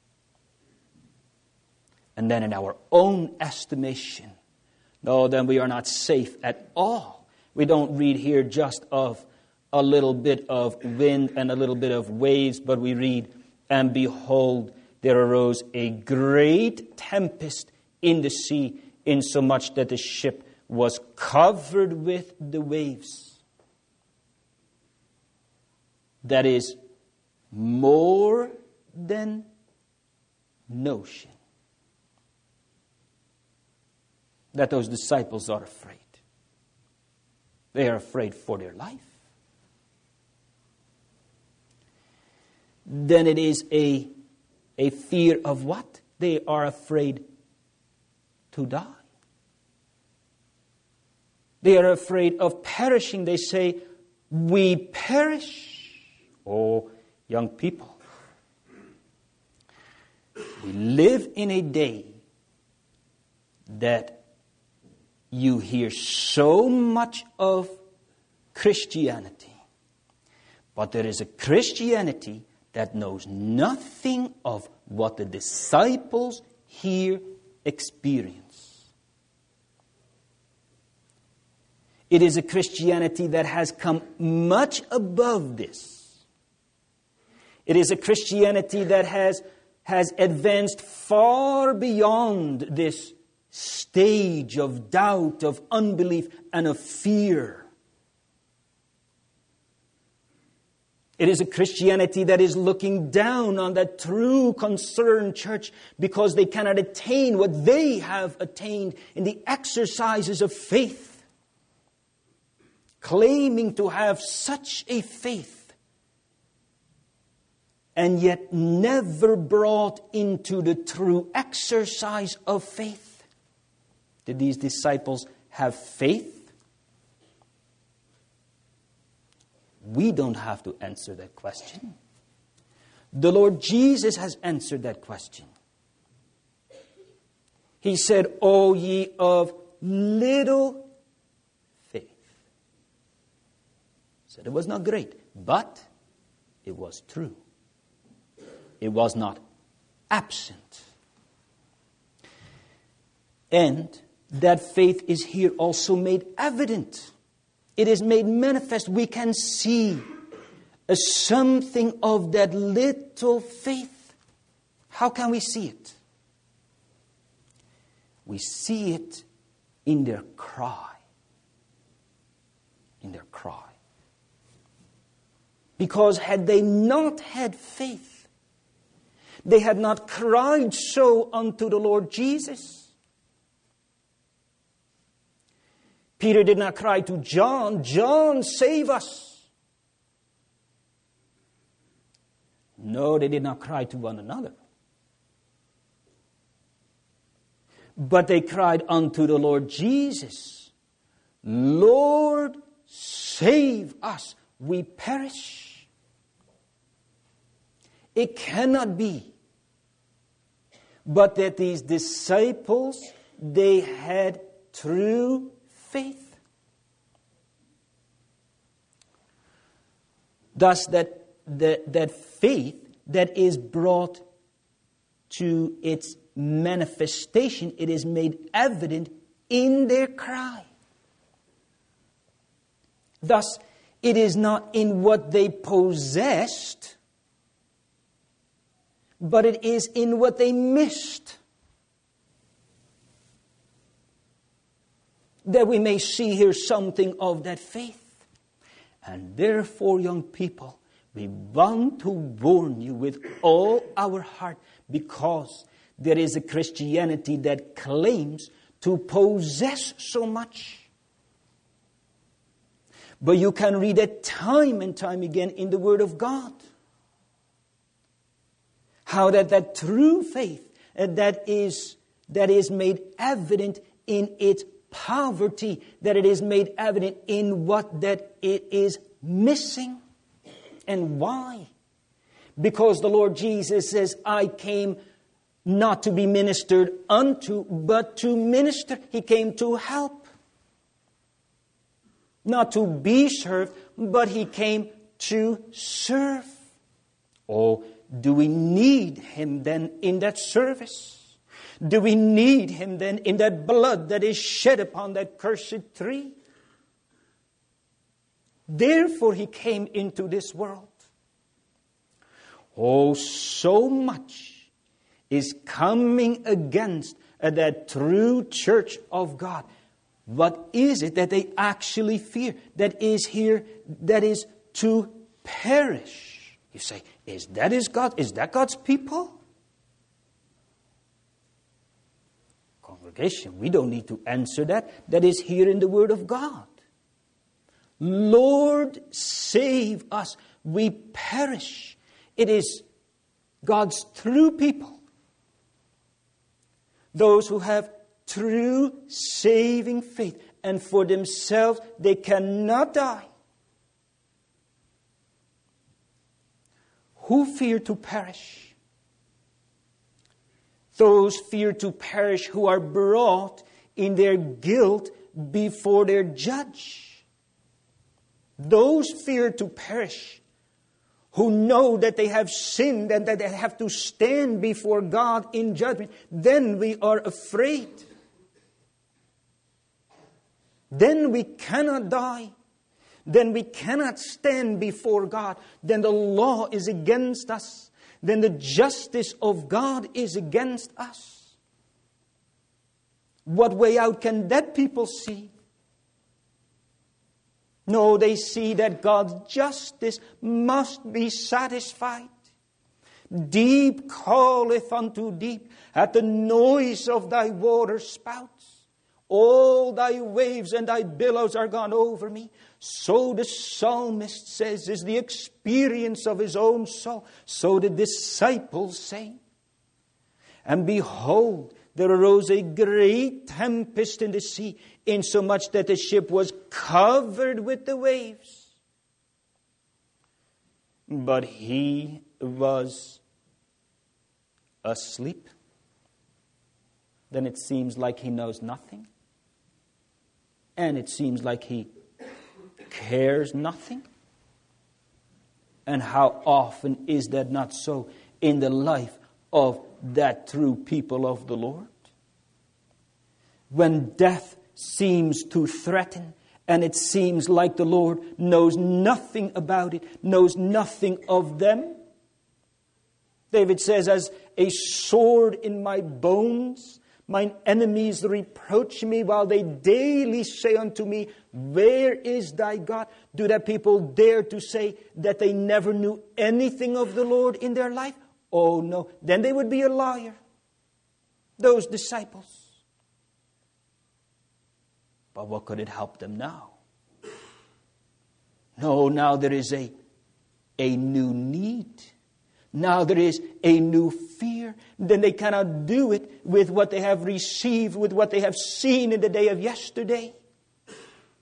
And then in our own estimation, no, then we are not safe at all. We don't read here just of a little bit of wind and a little bit of waves, but we read, and behold, there arose a great tempest in the sea, insomuch that the ship was covered with the waves. That is more than notion that those disciples are afraid. They are afraid for their life. Then it is a A fear of what? They are afraid to die. They are afraid of perishing. They say, we perish. Oh, young people. We live in a day that you hear so much of Christianity. But there is a Christianity that knows nothing of what the disciples here experience. It is a Christianity that has come much above this. It is a Christianity that has, has advanced far beyond this stage of doubt, of unbelief, and of fear. It is a Christianity that is looking down on that true concerned church because they cannot attain what they have attained in the exercises of faith. Claiming to have such a faith and yet never brought into the true exercise of faith. Did these disciples have faith? We don't have to answer that question. The Lord Jesus has answered that question. He said, O ye of little faith. He said it was not great, but it was true. It was not absent. And that faith is here also made evident. It is made manifest. We can see a something of that little faith. How can we see it? We see it in their cry. In their cry. Because had they not had faith, they had not cried so unto the Lord Jesus. Peter did not cry to John, John, save us. No, they did not cry to one another. But they cried unto the Lord Jesus. Lord, save us, we perish. It cannot be but that these disciples, they had true faith. Thus that, that, that faith that is brought to its manifestation, it is made evident in their cry. Thus, it is not in what they possessed, but it is in what they missed that we may see here something of that faith. And therefore, young people, we want to warn you with all our heart, because there is a Christianity that claims to possess so much. But you can read it time and time again in the Word of God. How that, that true faith uh, that is, that is made evident in its poverty, that it is made evident in what that it is missing. And why? Because the Lord Jesus says, I came not to be ministered unto, but to minister. He came to help. Not to be served, but He came to serve. Oh, do we need Him then in that service? Do we need Him then in that blood that is shed upon that cursed tree? Therefore He came into this world. Oh, so much is coming against that true church of God. What is it that they actually fear? That is here, that is to perish. You say, is that is God? Is that God's people? Congregation, we don't need to answer that. That is here in the Word of God. Lord, save us. We perish. It is God's true people. Those who have true saving faith. And for themselves, they cannot die. Who fear to perish? Those fear to perish who are brought in their guilt before their judge. Those fear to perish who know that they have sinned and that they have to stand before God in judgment. Then we are afraid. Then we cannot die. Then we cannot stand before God. Then the law is against us. Then the justice of God is against us. What way out can that people see? No, they see that God's justice must be satisfied. Deep calleth unto deep at the noise of thy water spouts. All thy waves and thy billows are gone over me. So the psalmist says is the experience of his own soul. So the disciples say. And behold, there arose a great tempest in the sea, insomuch that the ship was covered with the waves. But he was asleep. Then it seems like he knows nothing. And it seems like he cares nothing. And how often is that not so in the life of that true people of the Lord? When death seems to threaten, and it seems like the Lord knows nothing about it, knows nothing of them. David says, as a sword in my bones, mine enemies reproach me while they daily say unto me, where is thy God? Do that people dare to say that they never knew anything of the Lord in their life? Oh no, then they would be a liar. Those disciples. But what could it help them now? No, now there is a, a new need. Now there is a new fear. Then they cannot do it with what they have received, with what they have seen in the day of yesterday.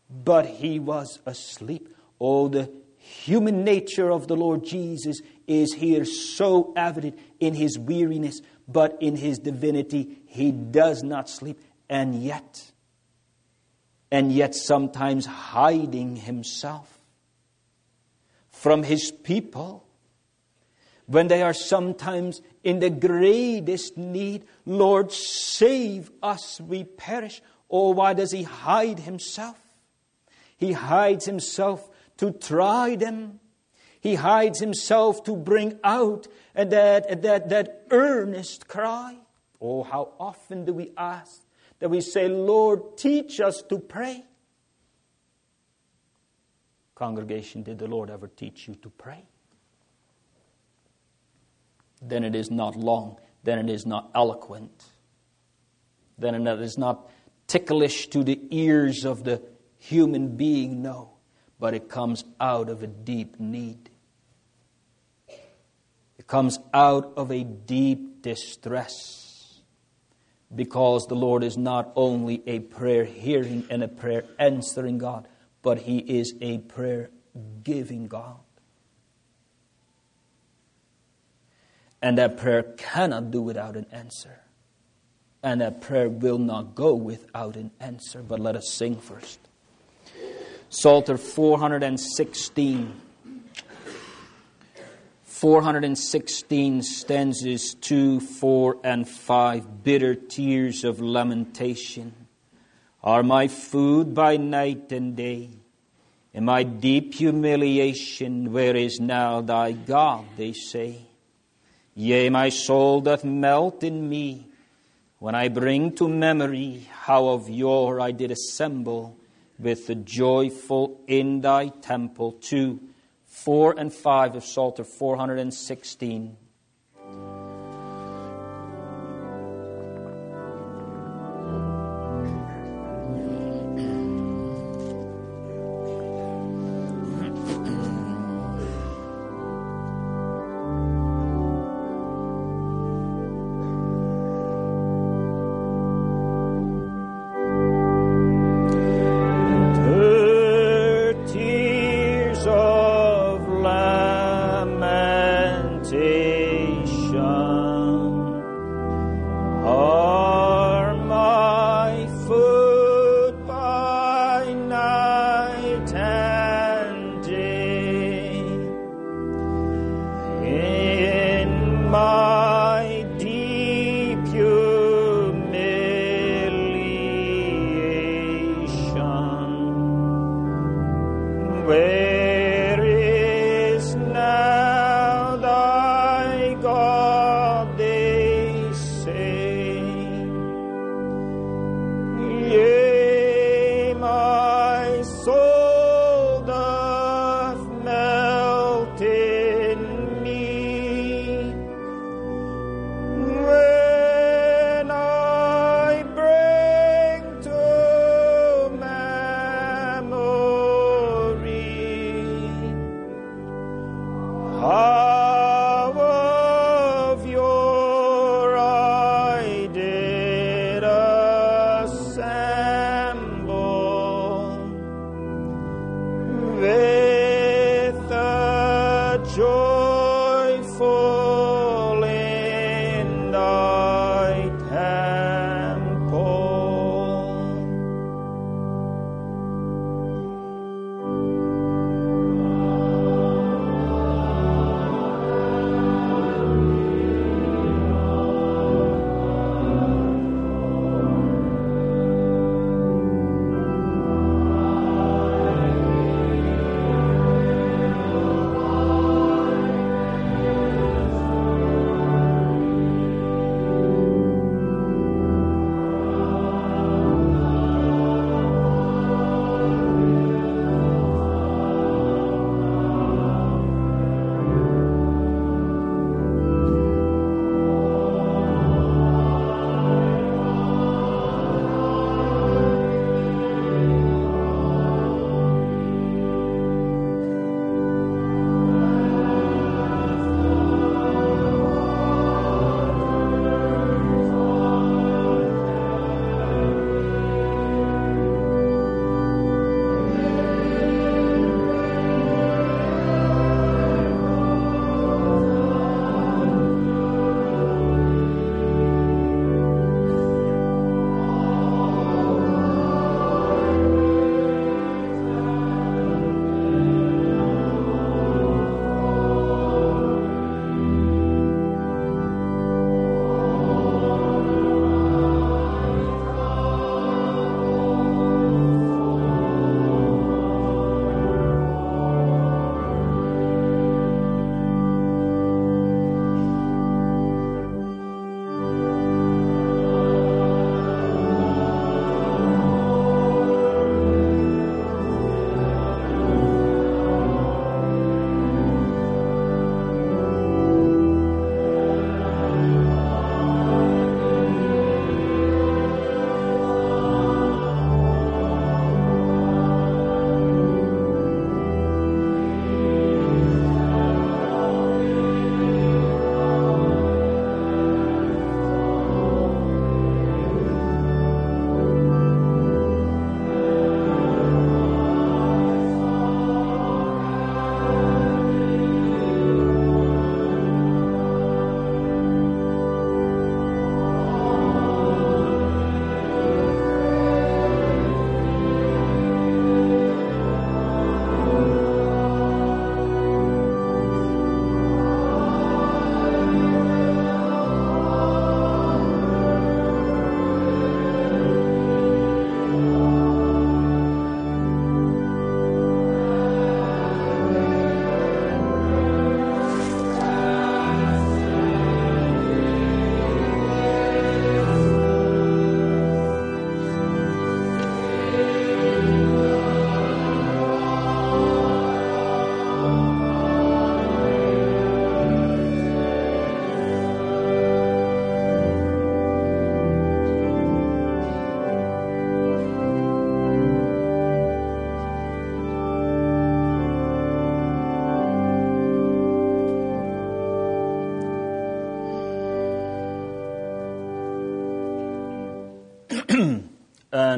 but he was asleep. Oh, the human nature of the Lord Jesus is here so evident in his weariness, but in his divinity he does not sleep. And yet, and yet sometimes hiding himself from his people when they are sometimes in the greatest need. Lord, save us, we perish. Oh, why does he hide himself? He hides himself to try them. He hides himself to bring out that, that, that earnest cry. Oh, how often do we ask that we say, Lord, teach us to pray. Congregation, did the Lord ever teach you to pray? Then it is not long. Then it is not eloquent. Then it is not ticklish to the ears of the human being, no. But it comes out of a deep need. It comes out of a deep distress. Because the Lord is not only a prayer hearing and a prayer answering God, but he is a prayer giving God. And that prayer cannot do without an answer. And that prayer will not go without an answer. But let us sing first. Psalter four hundred sixteen. four hundred sixteen stanzas two, four, and five. Bitter tears of lamentation are my food by night and day. In my deep humiliation, where is now thy God, they say. Yea, my soul doth melt in me, when I bring to memory how of yore I did assemble with the joyful in thy temple. Two, four, and five of Psalter four hundred sixteen. Melt in me.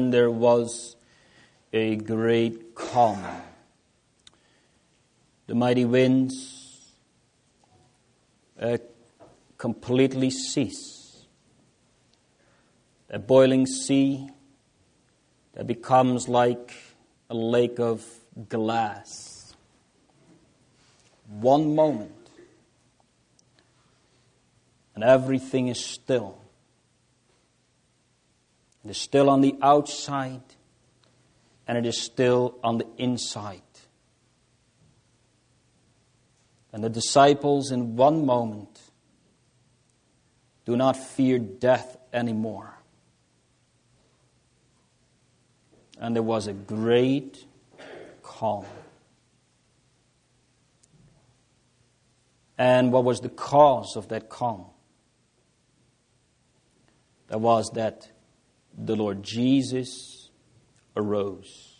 and there was a great calm. The mighty winds uh, completely cease. A boiling sea that becomes like a lake of glass. One moment, and everything is still. It is still on the outside, and it is still on the inside. And the disciples in one moment do not fear death anymore. And there was a great calm. And what was the cause of that calm? That was that the Lord Jesus arose.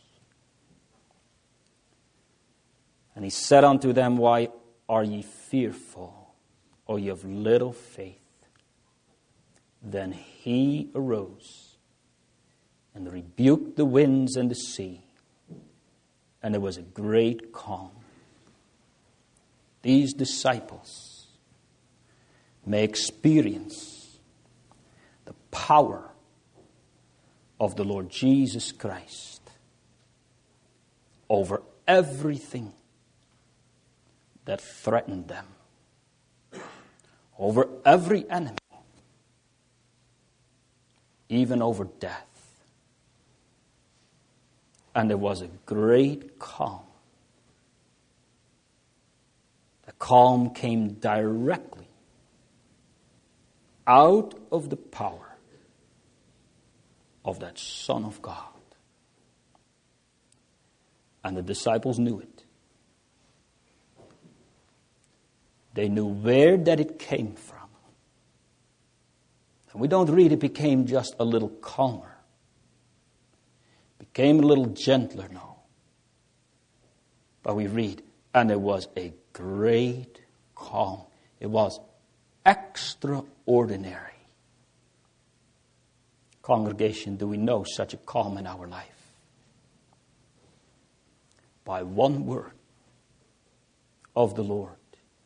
And he said unto them, Why are ye fearful, O ye of little faith? Then he arose and rebuked the winds and the sea, and there was a great calm. These disciples may experience the power of the Lord Jesus Christ over everything that threatened them, over every enemy, even over death. And there was a great calm. The calm came directly out of the power of that Son of God. And the disciples knew it. They knew where that it came from. And we don't read it became just a little calmer. Became a little gentler, no. But we read, and it was a great calm. It was extraordinary. Congregation, do we know such a calm in our life? By one word of the Lord,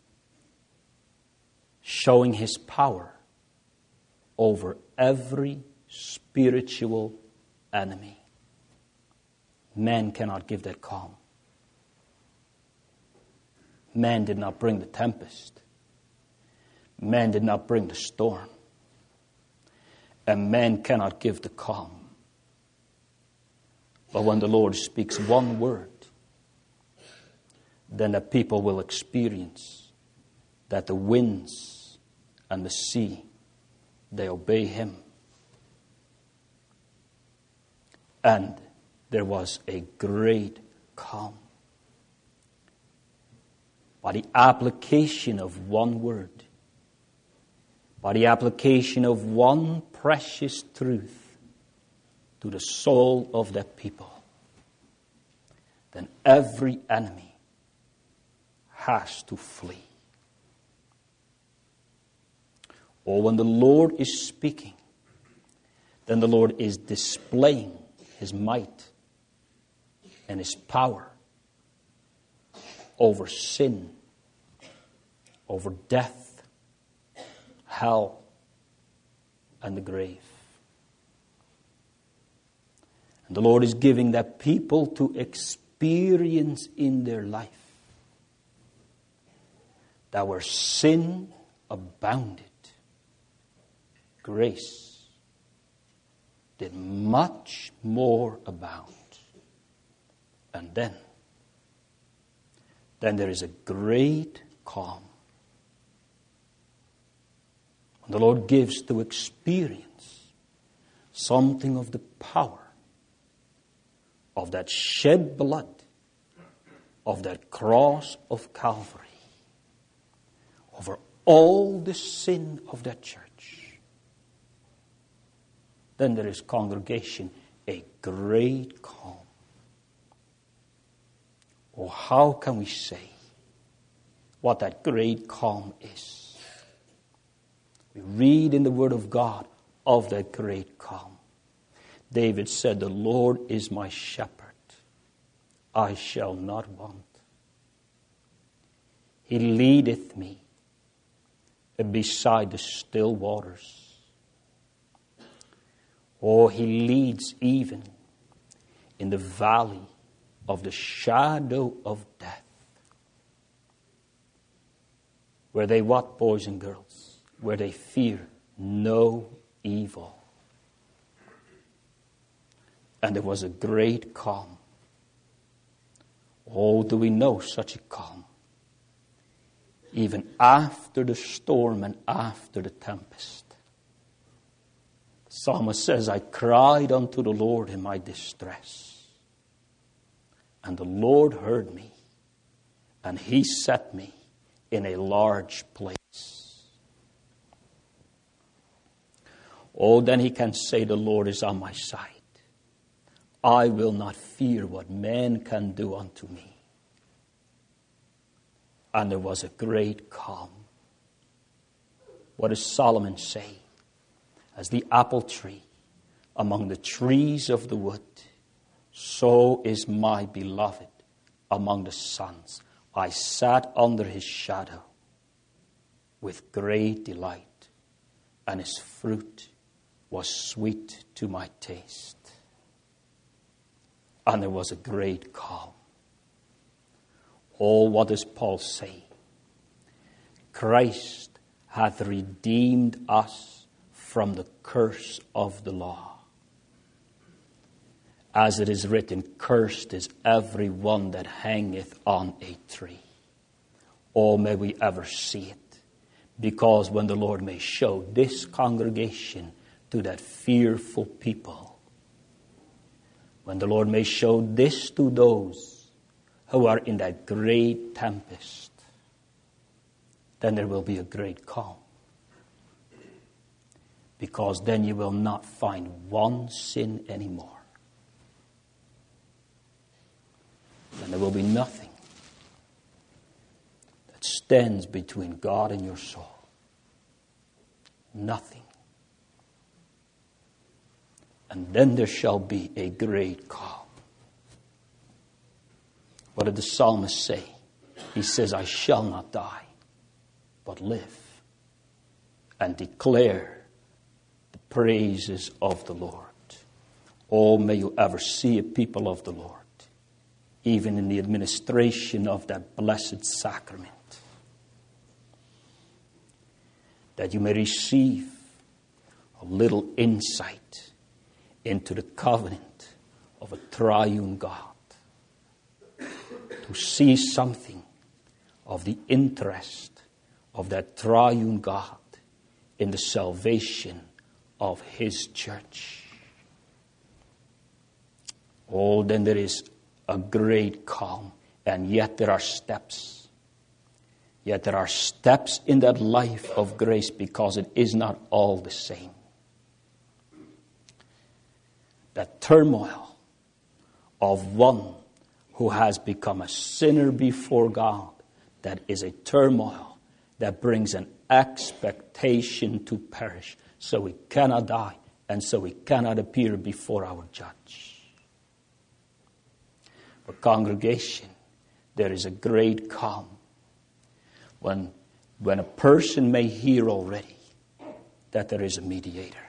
showing his power over every spiritual enemy. Man cannot give that calm. Man did not bring the tempest. Man did not bring the storm. And man cannot give the calm. But when the Lord speaks one word, then the people will experience that the winds and the sea, they obey him. And there was a great calm. By the application of one word, by the application of one precious truth to the soul of that people, then every enemy has to flee. Or when the Lord is speaking, then the Lord is displaying his might and his power over sin, over death, hell, and the grave. And the Lord is giving that people to experience in their life that where sin abounded, grace did much more abound. And then, then there is a great calm. The Lord gives to experience something of the power of that shed blood, of that cross of Calvary, over all the sin of that church. Then there is, congregation, a great calm. Or how can we say what that great calm is? We read in the Word of God of that great calm. David said, the Lord is my shepherd. I shall not want. He leadeth me beside the still waters. Or he leads even in the valley of the shadow of death. Where they what, boys and girls? Where they fear no evil. And there was a great calm. Oh, do we know such a calm? Even after the storm and after the tempest. The psalmist says, I cried unto the Lord in my distress. And the Lord heard me. And he set me in a large place. Oh, then he can say, the Lord is on my side. I will not fear what man can do unto me. And there was a great calm. What does Solomon say? As the apple tree among the trees of the wood, so is my beloved among the sons. I sat under his shadow with great delight, and his fruit was sweet to my taste. And there was a great calm. Oh, what does Paul say? Christ hath redeemed us from the curse of the law. As it is written, cursed is every one that hangeth on a tree. Oh, may we ever see it. Because when the Lord may show this congregation to that fearful people, when the Lord may show this to those who are in that great tempest, then there will be a great calm. Because then you will not find one sin anymore. Then there will be nothing that stands between God and your soul. Nothing. And then there shall be a great calm. What did the psalmist say? He says, I shall not die, but live and declare the praises of the Lord. Oh, may you ever see a people of the Lord, even in the administration of that blessed sacrament, that you may receive a little insight into the covenant of a triune God. To see something of the interest of that triune God in the salvation of his church. Oh, then there is a great calm, and yet there are steps. Yet there are steps in that life of grace, because it is not all the same. That turmoil of one who has become a sinner before God, that is a turmoil that brings an expectation to perish. So we cannot die, and so we cannot appear before our judge. For congregation, there is a great calm when, when a person may hear already that there is a mediator.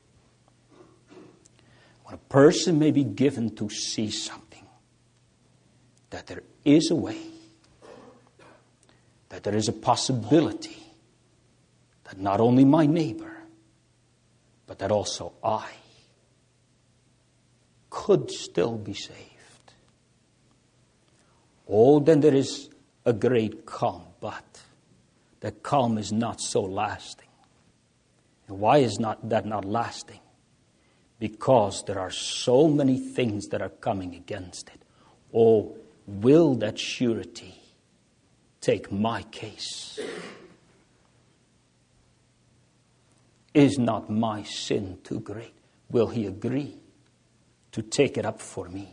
When a person may be given to see something, that there is a way, that there is a possibility that not only my neighbor, but that also I could still be saved. Oh, then there is a great calm, but that calm is not so lasting. And why is not that not lasting? Because there are so many things that are coming against it. Oh, will that surety take my case? Is not my sin too great? Will he agree to take it up for me?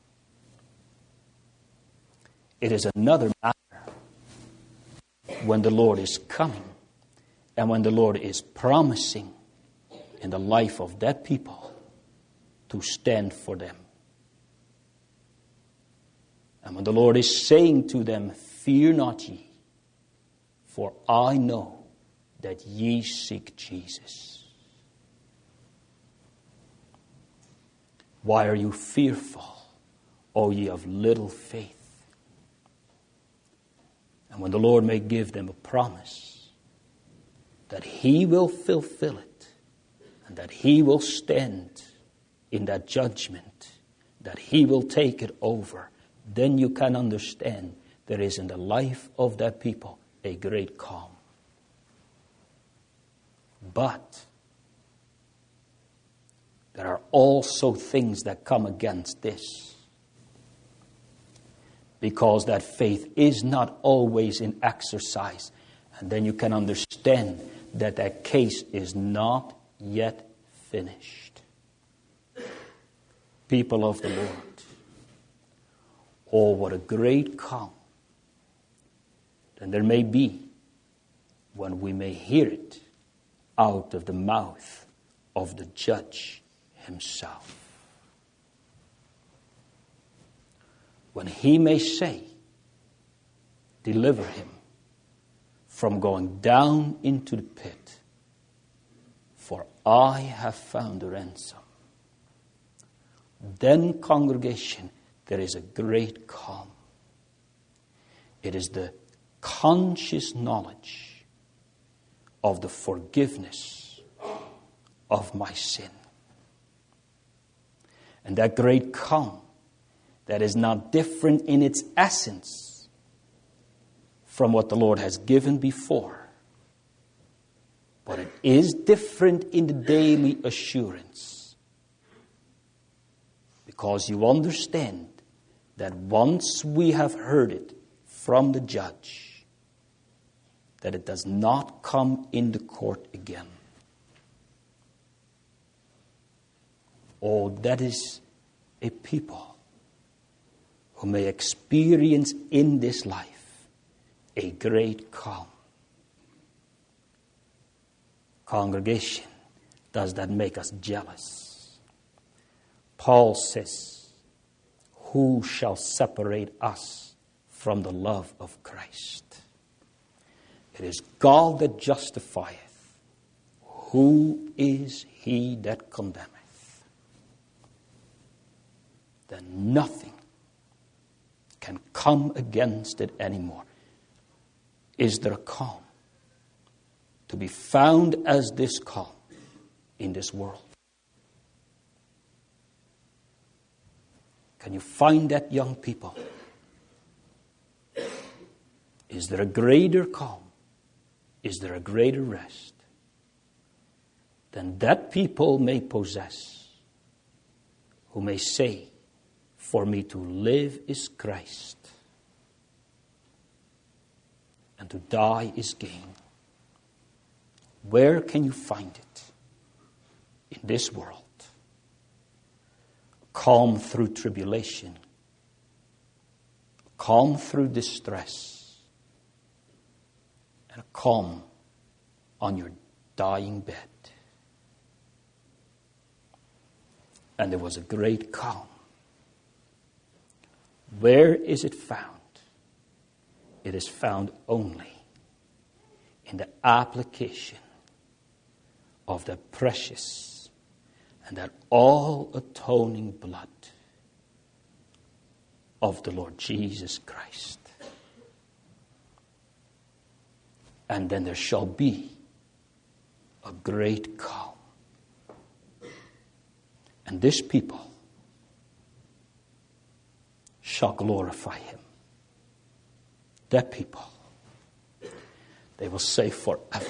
It is another matter when the Lord is coming and when the Lord is promising in the life of that people to stand for them. And when the Lord is saying to them, fear not ye, for I know that ye seek Jesus. Why are you fearful, O ye of little faith? And when the Lord may give them a promise that He will fulfill it, and that He will stand in that judgment, that He will take it over, then you can understand there is in the life of that people a great calm. But there are also things that come against this, because that faith is not always in exercise. And then you can understand that that case is not yet finished. People of the Lord, oh, what a great calm then there may be when we may hear it out of the mouth of the judge himself. When he may say, deliver him from going down into the pit, for I have found a ransom. Then, congregation, there is a great calm. It is the conscious knowledge of the forgiveness of my sin. And that great calm that is not different in its essence from what the Lord has given before, but it is different in the daily assurance, because you understand that once we have heard it from the judge, that it does not come in the court again. Oh, that is a people who may experience in this life a great calm. Congregation, does that make us jealous? Paul says, who shall separate us from the love of Christ? It is God that justifieth. Who is he that condemneth? Then nothing can come against it anymore. Is there a calm to be found as this calm in this world? Can you find that, young people? Is there a greater calm? Is there a greater rest than that people may possess, who may say, for me to live is Christ, and to die is gain? Where can you find it in this world? Calm through tribulation, calm through distress, and a calm on your dying bed. And there was a great calm. Where is it found? It is found only in the application of the precious and that all-atoning blood of the Lord Jesus Christ. And then there shall be a great calm. And this people shall glorify him. That people, they will say forever,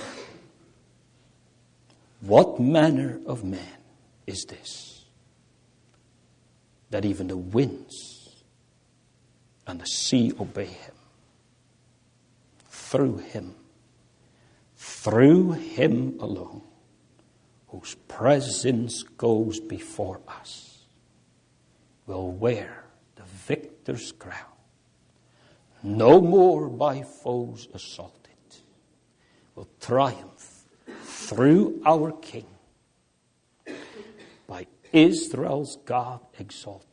what manner of man is this, that even the winds and the sea obey him? Through him, through him alone, whose presence goes before us, will wear the victor's crown, no more by foes assaulted, will triumph through our King by Israel's God exalted.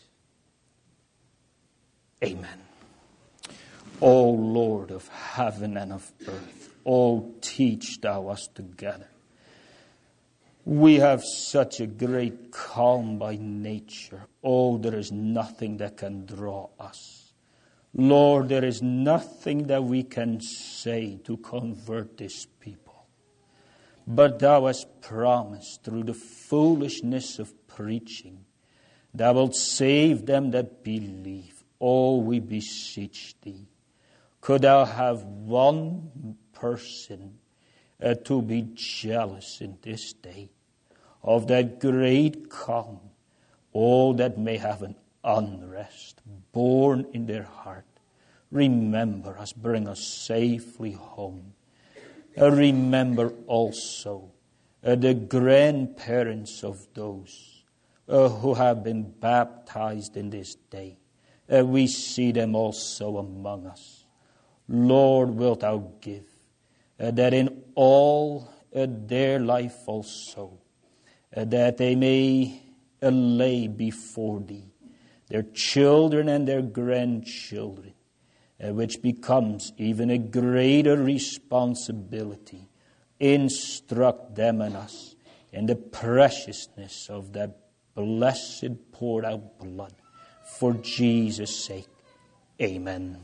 Amen. O Lord of heaven and of earth, O teach thou us together. We have such a great calm by nature. Oh, there is nothing that can draw us. Lord, there is nothing that we can say to convert this people. But thou hast promised through the foolishness of preaching, thou wilt save them that believe. Oh, we beseech thee. Could thou have one person uh, to be jealous in this day of that great calm, oh, that may have an unrest born in their heart. Remember us, bring us safely home. Uh, remember also uh, the grandparents of those uh, who have been baptized in this day. Uh, we see them also among us. Lord, wilt thou give uh, that in all uh, their life also, uh, that they may uh, lay before thee their children and their grandchildren, uh, which becomes even a greater responsibility. Instruct them and us in the preciousness of that blessed poured out blood. For Jesus' sake, amen.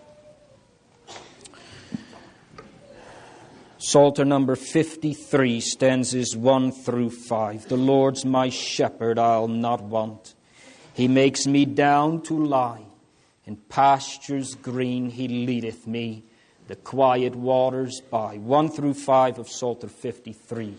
Psalter number fifty-three, stanzas one through five. The Lord's my shepherd, I'll not want. He makes me down to lie. In pastures green he leadeth me, the quiet waters by. One through five of Psalter fifty-three.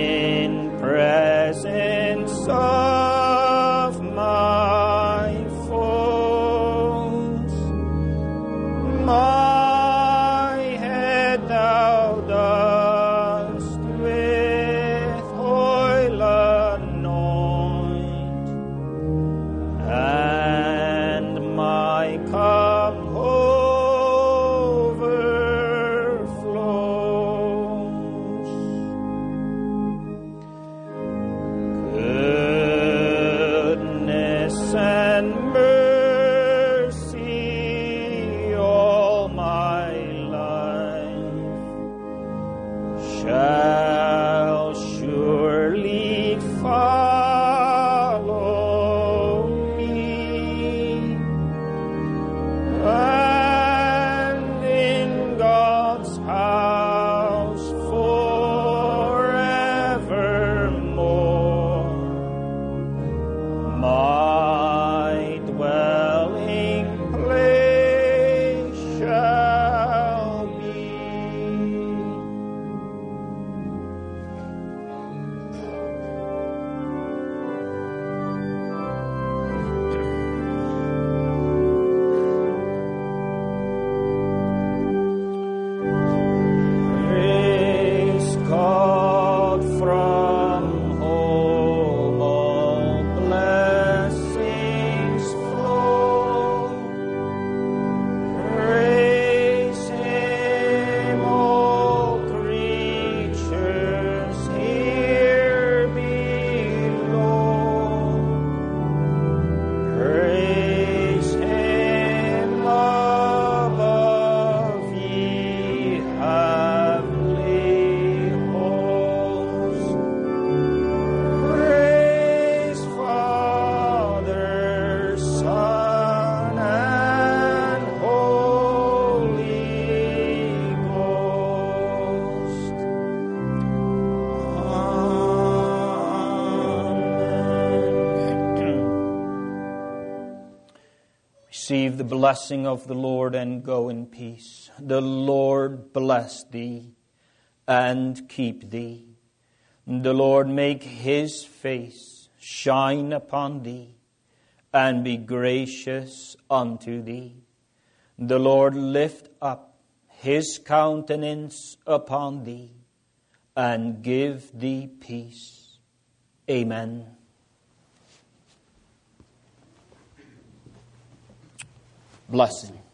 Of my shall surely follow me, and in God's house forevermore my dwelling place shall be. Praise God from whom all blessings flow. Praise Him, all creatures here below. Praise Him above, ye heavenly hosts. Praise Father, Son, and Holy Ghost. Amen. Receive the blessing of the Lord and go in peace. The Lord bless thee and keep thee. The Lord make His face shine upon thee and be gracious unto thee. The Lord lift up His countenance upon thee and give thee peace. Amen. Blessing.